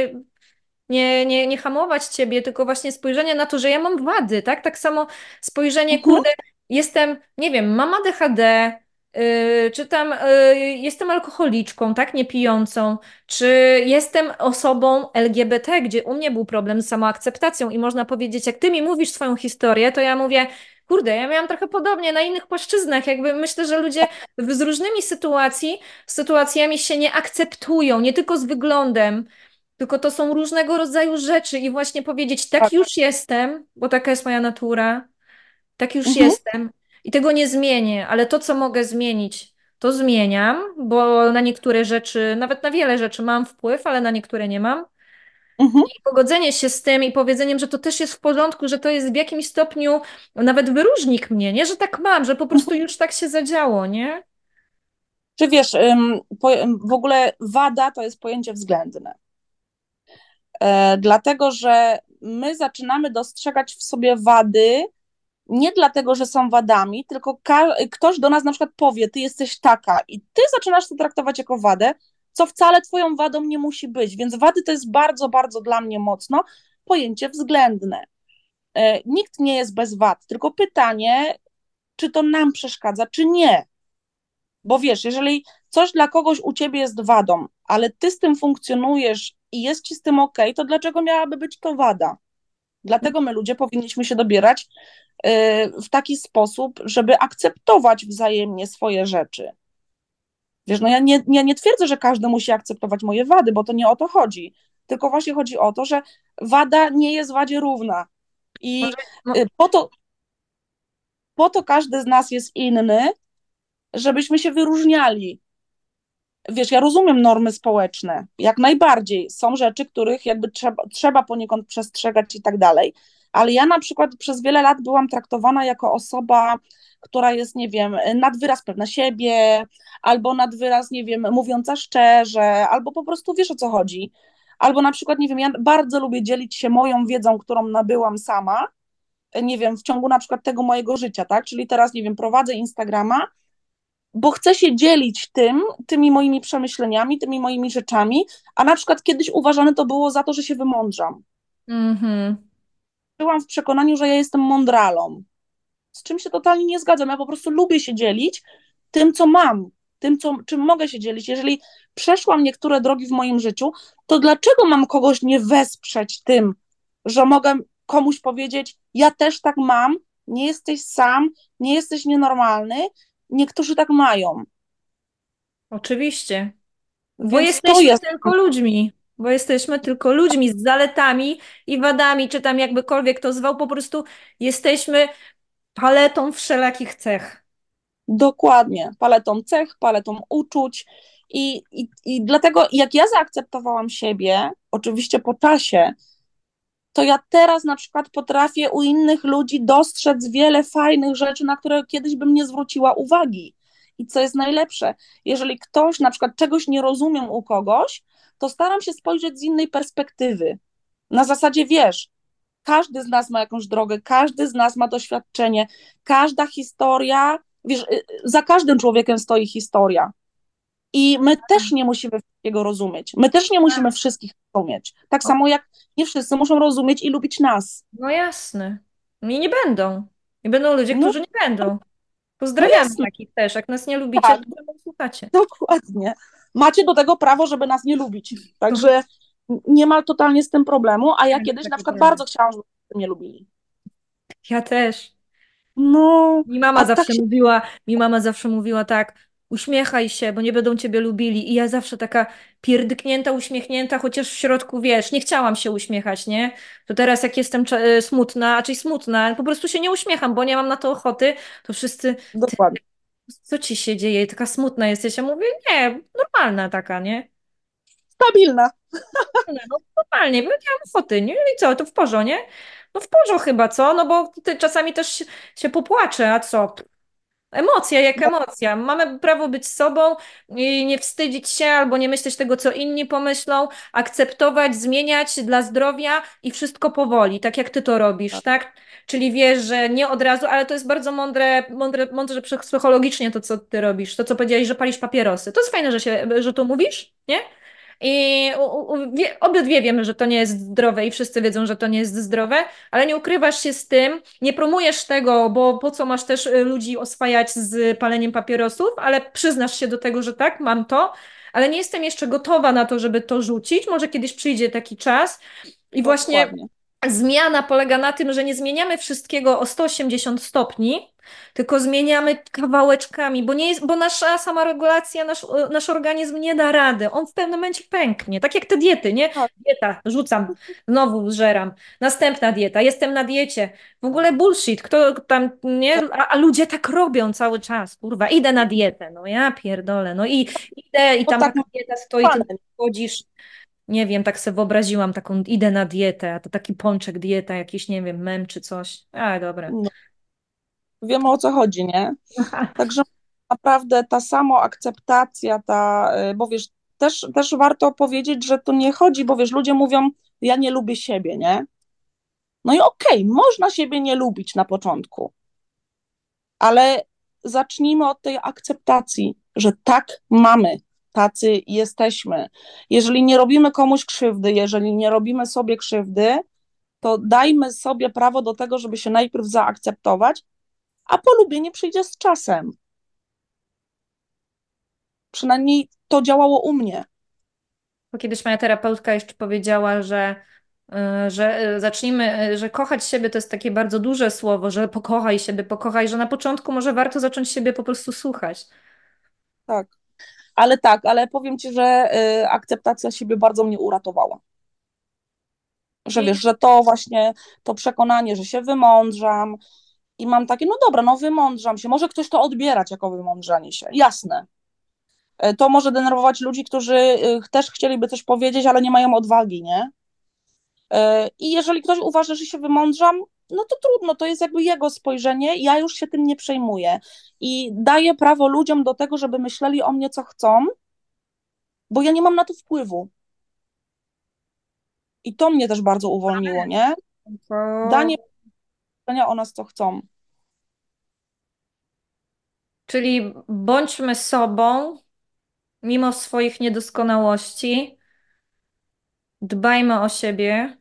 nie hamować ciebie, tylko właśnie spojrzenie na to, że ja mam wady, tak? Tak samo spojrzenie, mhm, kurde, jestem, nie wiem, mam ADHD, czy tam jestem alkoholiczką, tak, nie pijącą, czy jestem osobą LGBT, gdzie u mnie był problem z samoakceptacją i można powiedzieć, jak ty mi mówisz swoją historię, to ja mówię, kurde, ja miałam trochę podobnie na innych płaszczyznach, jakby myślę, że ludzie z różnymi sytuacjami się nie akceptują, nie tylko z wyglądem, tylko to są różnego rodzaju rzeczy i właśnie powiedzieć, tak tak, już jestem, bo taka jest moja natura, tak już mhm, jestem i tego nie zmienię, ale to, co mogę zmienić, to zmieniam, bo na niektóre rzeczy, nawet na wiele rzeczy mam wpływ, ale na niektóre nie mam. mhm. I pogodzenie się z tym i powiedzeniem, że to też jest w porządku, że to jest w jakimś stopniu nawet wyróżnik mnie, nie, że tak mam, że po prostu już tak się zadziało, nie? Czy wiesz, w ogóle wada to jest pojęcie względne. Dlatego, że my zaczynamy dostrzegać w sobie wady nie dlatego, że są wadami, tylko ktoś do nas na przykład powie, ty jesteś taka i ty zaczynasz to traktować jako wadę, co wcale twoją wadą nie musi być. Więc wady to jest bardzo, bardzo dla mnie mocno pojęcie względne. Nikt nie jest bez wad, tylko pytanie, czy to nam przeszkadza, czy nie. Bo wiesz, jeżeli coś dla kogoś u ciebie jest wadą, ale ty z tym funkcjonujesz i jest ci z tym ok, to dlaczego miałaby być to wada? Dlatego my ludzie powinniśmy się dobierać w taki sposób, żeby akceptować wzajemnie swoje rzeczy. Wiesz, no ja nie twierdzę, że każdy musi akceptować moje wady, bo to nie o to chodzi. Tylko właśnie chodzi o to, że wada nie jest wadzie równa. I Może, no, y, po to każdy z nas jest inny, żebyśmy się wyróżniali. Wiesz, ja rozumiem normy społeczne, jak najbardziej. Są rzeczy, których jakby trzeba poniekąd przestrzegać i tak dalej. Ale ja na przykład przez wiele lat byłam traktowana jako osoba, która jest, nie wiem, nad wyraz pewna siebie, albo nad wyraz, nie wiem, mówiąca szczerze, albo po prostu wiesz o co chodzi. Albo na przykład, nie wiem, ja bardzo lubię dzielić się moją wiedzą, którą nabyłam sama, nie wiem, w ciągu na przykład tego mojego życia, tak? Czyli teraz, nie wiem, prowadzę Instagrama, bo chcę się dzielić tymi moimi przemyśleniami, tymi moimi rzeczami, a na przykład kiedyś uważane to było za to, że się wymądrzam. mhm. Byłam w przekonaniu, że ja jestem mądralą, z czym się totalnie nie zgadzam. Ja po prostu lubię się dzielić tym, co mam, czym mogę się dzielić. Jeżeli przeszłam niektóre drogi w moim życiu, to dlaczego mam kogoś nie wesprzeć tym, że mogę komuś powiedzieć, ja też tak mam, nie jesteś sam, nie jesteś nienormalny, niektórzy tak mają. Oczywiście. Bo Więc to jesteśmy jest tylko ludźmi. Bo jesteśmy tylko ludźmi z zaletami i wadami, czy tam jakbykolwiek to zwał, po prostu jesteśmy paletą wszelakich cech. dokładnie paletą cech, paletą uczuć. I dlatego, jak ja zaakceptowałam siebie, oczywiście po czasie, to ja teraz na przykład potrafię u innych ludzi dostrzec wiele fajnych rzeczy, na które kiedyś bym nie zwróciła uwagi. I co jest najlepsze, jeżeli ktoś na przykład czegoś nie rozumiem u kogoś, to staram się spojrzeć z innej perspektywy. Na zasadzie, wiesz, każdy z nas ma jakąś drogę, każdy z nas ma doświadczenie, każda historia, wiesz, za każdym człowiekiem stoi historia. I my też nie musimy wszystkiego rozumieć. My też nie musimy wszystkich rozumieć. Tak O, samo jak nie wszyscy muszą rozumieć i lubić nas. no jasne. I nie będą. I będą ludzie, No, którzy nie będą. no Pozdrawiamy jasne, takich też. Jak nas nie lubicie, tak, to czemu słuchacie? dokładnie. Macie do tego prawo, żeby nas nie lubić. Także nie ma totalnie z tym problemu, a ja Nie ma kiedyś na takiego przykład problemu. bardzo chciałam, żeby mnie nie lubili. Ja też. No, a tak się Mi mama zawsze mówiła tak, uśmiechaj się, bo nie będą ciebie lubili. I ja zawsze taka pierdyknięta, uśmiechnięta, chociaż w środku, wiesz, nie chciałam się uśmiechać, nie? To teraz jak jestem smutna, a czyli smutna, po prostu się nie uśmiecham, bo nie mam na to ochoty, to wszyscy, ty, dokładnie. co ci się dzieje? Taka smutna jesteś. Ja mówię, nie, normalna taka, nie? Stabilna. No, no, normalnie, bo nie mam ochoty, nie? I co, to w porządku, nie? No w porządku chyba, co? No bo ty czasami też się popłaczę, a co? Emocja jak emocja. Mamy prawo być sobą i nie wstydzić się albo nie myśleć tego, co inni pomyślą, akceptować, zmieniać dla zdrowia i wszystko powoli, tak jak ty to robisz, tak? Czyli wiesz, że nie od razu, ale to jest bardzo mądrze psychologicznie to, co ty robisz. To, co powiedziałeś, że palisz papierosy. To jest fajne, że to mówisz, nie? I obydwie wiemy, że to nie jest zdrowe i wszyscy wiedzą, że to nie jest zdrowe, ale nie ukrywasz się z tym, nie promujesz tego, bo po co masz też ludzi oswajać z paleniem papierosów, ale przyznasz się do tego, że tak, mam to, ale nie jestem jeszcze gotowa na to, żeby to rzucić. Może kiedyś przyjdzie taki czas i właśnie Dokładnie. zmiana polega na tym, że nie zmieniamy wszystkiego o 180 stopni, tylko zmieniamy kawałeczkami, bo nie jest, bo nasza samoregulacja, nasz organizm nie da rady. On w pewnym momencie pęknie. Tak jak te diety, nie? Tak, Dieta, rzucam, znowu zżeram. Następna dieta, jestem na diecie. W ogóle bullshit, kto tam, nie? tak. A ludzie tak robią cały czas, kurwa, idę na dietę, no ja pierdolę, no i idę i To tam tak taka dieta stoi, ty mamy. chodzisz, nie wiem, tak sobie wyobraziłam taką, idę na dietę, a to taki pączek dieta, jakiś, nie wiem, mem czy coś. A, dobra. No, wiemy o co chodzi, nie? Także naprawdę ta samoakceptacja, bo wiesz, też warto powiedzieć, że to nie chodzi, bo wiesz, ludzie mówią, ja nie lubię siebie, nie? No i okej, można siebie nie lubić na początku, ale zacznijmy od tej akceptacji, że tak mamy, tacy jesteśmy. Jeżeli nie robimy komuś krzywdy, jeżeli nie robimy sobie krzywdy, to dajmy sobie prawo do tego, żeby się najpierw zaakceptować, a polubienie przyjdzie z czasem. Przynajmniej to działało u mnie. Bo kiedyś moja terapeutka jeszcze powiedziała, że zacznijmy, że kochać siebie to jest takie bardzo duże słowo, że pokochaj siebie, pokochaj, że na początku może warto zacząć siebie po prostu słuchać. Tak. Ale tak, ale powiem ci, że akceptacja siebie bardzo mnie uratowała. Że I wiesz, że to właśnie to przekonanie, że się wymądrzam i mam takie, no dobra, no wymądrzam się. Może ktoś to odbierać jako wymądrzanie się. Jasne. To może denerwować ludzi, którzy też chcieliby coś powiedzieć, ale nie mają odwagi, nie? I jeżeli ktoś uważa, że się wymądrzam, no to trudno, to jest jakby jego spojrzenie, ja już się tym nie przejmuję. I daję prawo ludziom do tego, żeby myśleli o mnie, co chcą, bo ja nie mam na to wpływu. I to mnie też bardzo uwolniło, nie? Danie to, myślenia o nas, co chcą. czyli bądźmy sobą, mimo swoich niedoskonałości, dbajmy o siebie,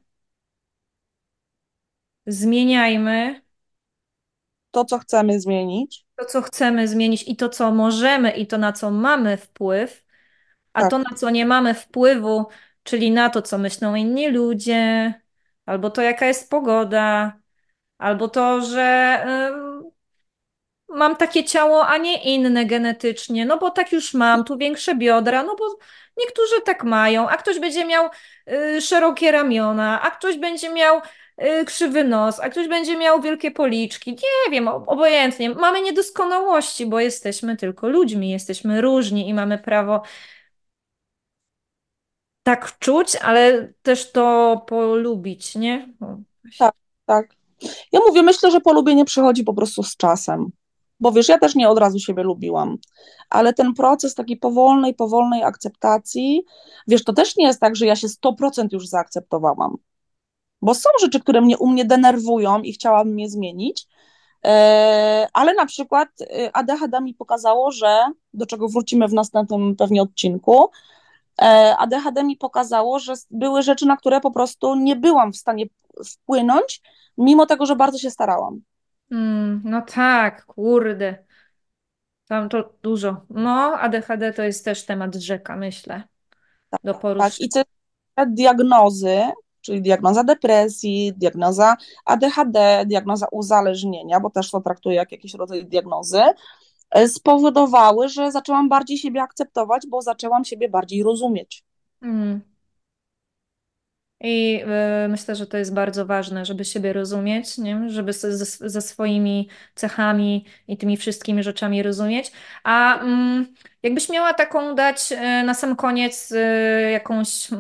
zmieniajmy To, co chcemy zmienić. to, co chcemy zmienić i to, co możemy i to, na co mamy wpływ, a to, Tak, na co nie mamy wpływu, czyli na to, co myślą inni ludzie, albo to, jaka jest pogoda, albo to, że mam takie ciało, a nie inne genetycznie, no bo tak już mam, tu większe biodra, no bo niektórzy tak mają, a ktoś będzie miał szerokie ramiona, a ktoś będzie miał krzywy nos, a ktoś będzie miał wielkie policzki. Nie wiem, obojętnie. Mamy niedoskonałości, bo jesteśmy tylko ludźmi, jesteśmy różni i mamy prawo tak czuć, ale też to polubić, nie? O, tak, tak. Ja mówię, myślę, że polubienie przychodzi po prostu z czasem. Bo wiesz, ja też nie od razu siebie lubiłam, ale ten proces takiej powolnej akceptacji, wiesz, to też nie jest tak, że ja się 100% już zaakceptowałam. Bo są rzeczy, które u mnie denerwują i chciałabym je zmienić, ale na przykład ADHD mi pokazało, że, do czego wrócimy w następnym pewnie odcinku, ADHD mi pokazało, że były rzeczy, na które po prostu nie byłam w stanie wpłynąć, mimo tego, że bardzo się starałam. No tak, kurde. Tam to dużo. No, ADHD to jest też temat rzeka, myślę, do Tak, i poruszenia. te diagnozy, czyli diagnoza depresji, diagnoza ADHD, diagnoza uzależnienia, bo też to traktuję jak jakiś rodzaj diagnozy, spowodowały, że zaczęłam bardziej siebie akceptować, bo zaczęłam siebie bardziej rozumieć. Mm. I myślę, że to jest bardzo ważne, żeby siebie rozumieć, nie? Żeby ze swoimi cechami i tymi wszystkimi rzeczami rozumieć. A jakbyś miała taką dać na sam koniec jakąś,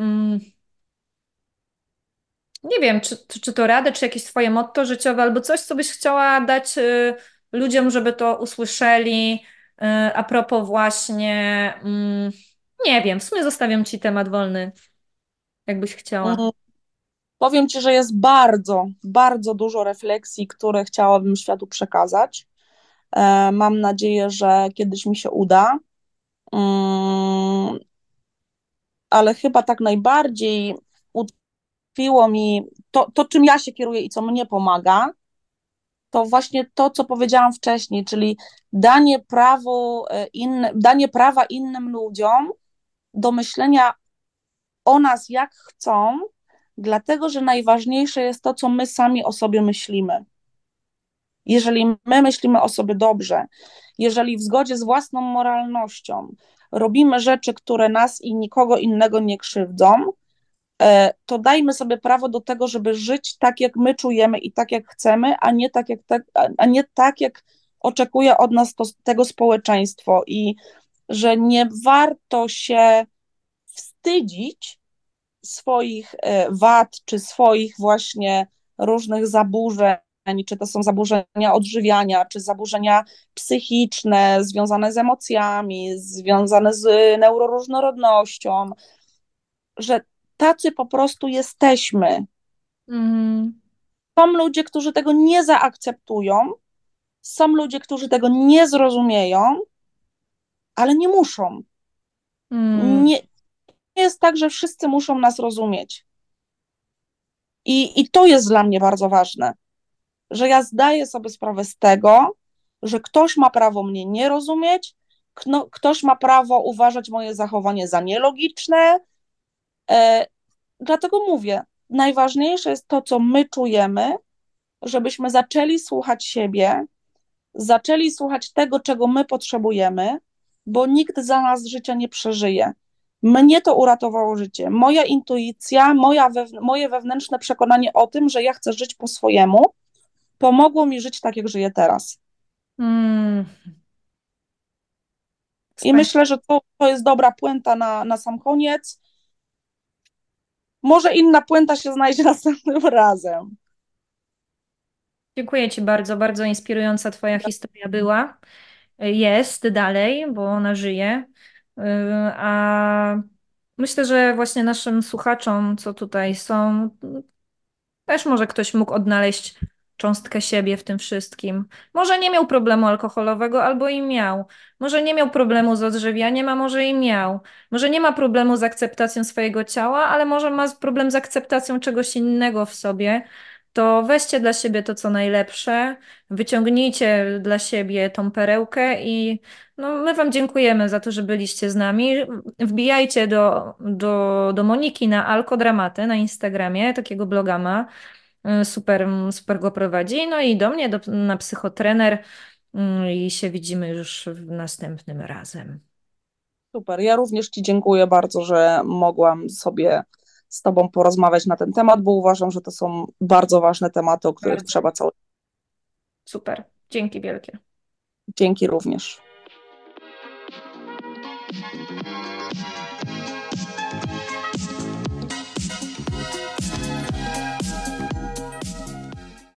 nie wiem, czy to radę, czy jakieś twoje motto życiowe, albo coś, co byś chciała dać ludziom, żeby to usłyszeli, a propos właśnie, nie wiem, w sumie zostawiam ci temat wolny, jakbyś chciała. Mm, Powiem Ci, że jest bardzo, bardzo dużo refleksji, które chciałabym światu przekazać. Mam nadzieję, że kiedyś mi się uda. Mm, Ale chyba tak najbardziej utkwiło mi to, czym ja się kieruję i co mnie pomaga, to właśnie to, co powiedziałam wcześniej, czyli danie prawa innym ludziom do myślenia o nas jak chcą, dlatego że najważniejsze jest to, co my sami o sobie myślimy. Jeżeli my myślimy o sobie dobrze, jeżeli w zgodzie z własną moralnością robimy rzeczy, które nas i nikogo innego nie krzywdzą, to dajmy sobie prawo do tego, żeby żyć tak, jak my czujemy i tak, jak chcemy, a nie tak, jak oczekuje od nas tego społeczeństwo i że nie warto się wstydzić swoich wad, czy swoich właśnie różnych zaburzeń, czy to są zaburzenia odżywiania, czy zaburzenia psychiczne, związane z emocjami, związane z neuroróżnorodnością, że tacy po prostu jesteśmy. Mhm. Są ludzie, którzy tego nie zaakceptują, są ludzie, którzy tego nie zrozumieją, ale nie muszą. Mm. Nie jest tak, że wszyscy muszą nas rozumieć. I to jest dla mnie bardzo ważne, że ja zdaję sobie sprawę z tego, że ktoś ma prawo mnie nie rozumieć, ktoś ma prawo uważać moje zachowanie za nielogiczne. E, Dlatego mówię, najważniejsze jest to, co my czujemy, żebyśmy zaczęli słuchać siebie, zaczęli słuchać tego, czego my potrzebujemy, bo nikt za nas życia nie przeżyje. Mnie to uratowało życie. Moja intuicja, moje wewnętrzne przekonanie o tym, że ja chcę żyć po swojemu, pomogło mi żyć tak, jak żyję teraz. Mm, I wspaniale. myślę, że to jest dobra puenta na sam koniec. Może inna puenta się znajdzie następnym razem. Dziękuję Ci bardzo, bardzo inspirująca Twoja historia była. Jest dalej, bo ona żyje. A myślę, że właśnie naszym słuchaczom, co tutaj są, też może ktoś mógł odnaleźć cząstkę siebie w tym wszystkim. Może nie miał problemu alkoholowego, albo i miał. Może nie miał problemu z odżywianiem, a może i miał. Może nie ma problemu z akceptacją swojego ciała, ale może ma problem z akceptacją czegoś innego w sobie. To weźcie dla siebie to, co najlepsze, wyciągnijcie dla siebie tą perełkę i no, my Wam dziękujemy za to, że byliście z nami. Wbijajcie do Moniki na Alkodramaty na Instagramie, takiego bloga ma. Super, super go prowadzi. No i do mnie, na psychotrener. I się widzimy już następnym razem. Super. Ja również Ci dziękuję bardzo, że mogłam sobie z Tobą porozmawiać na ten temat, bo uważam, że to są bardzo ważne tematy, o których Bardzo. trzeba cały. Super. Dzięki wielkie. Dzięki również.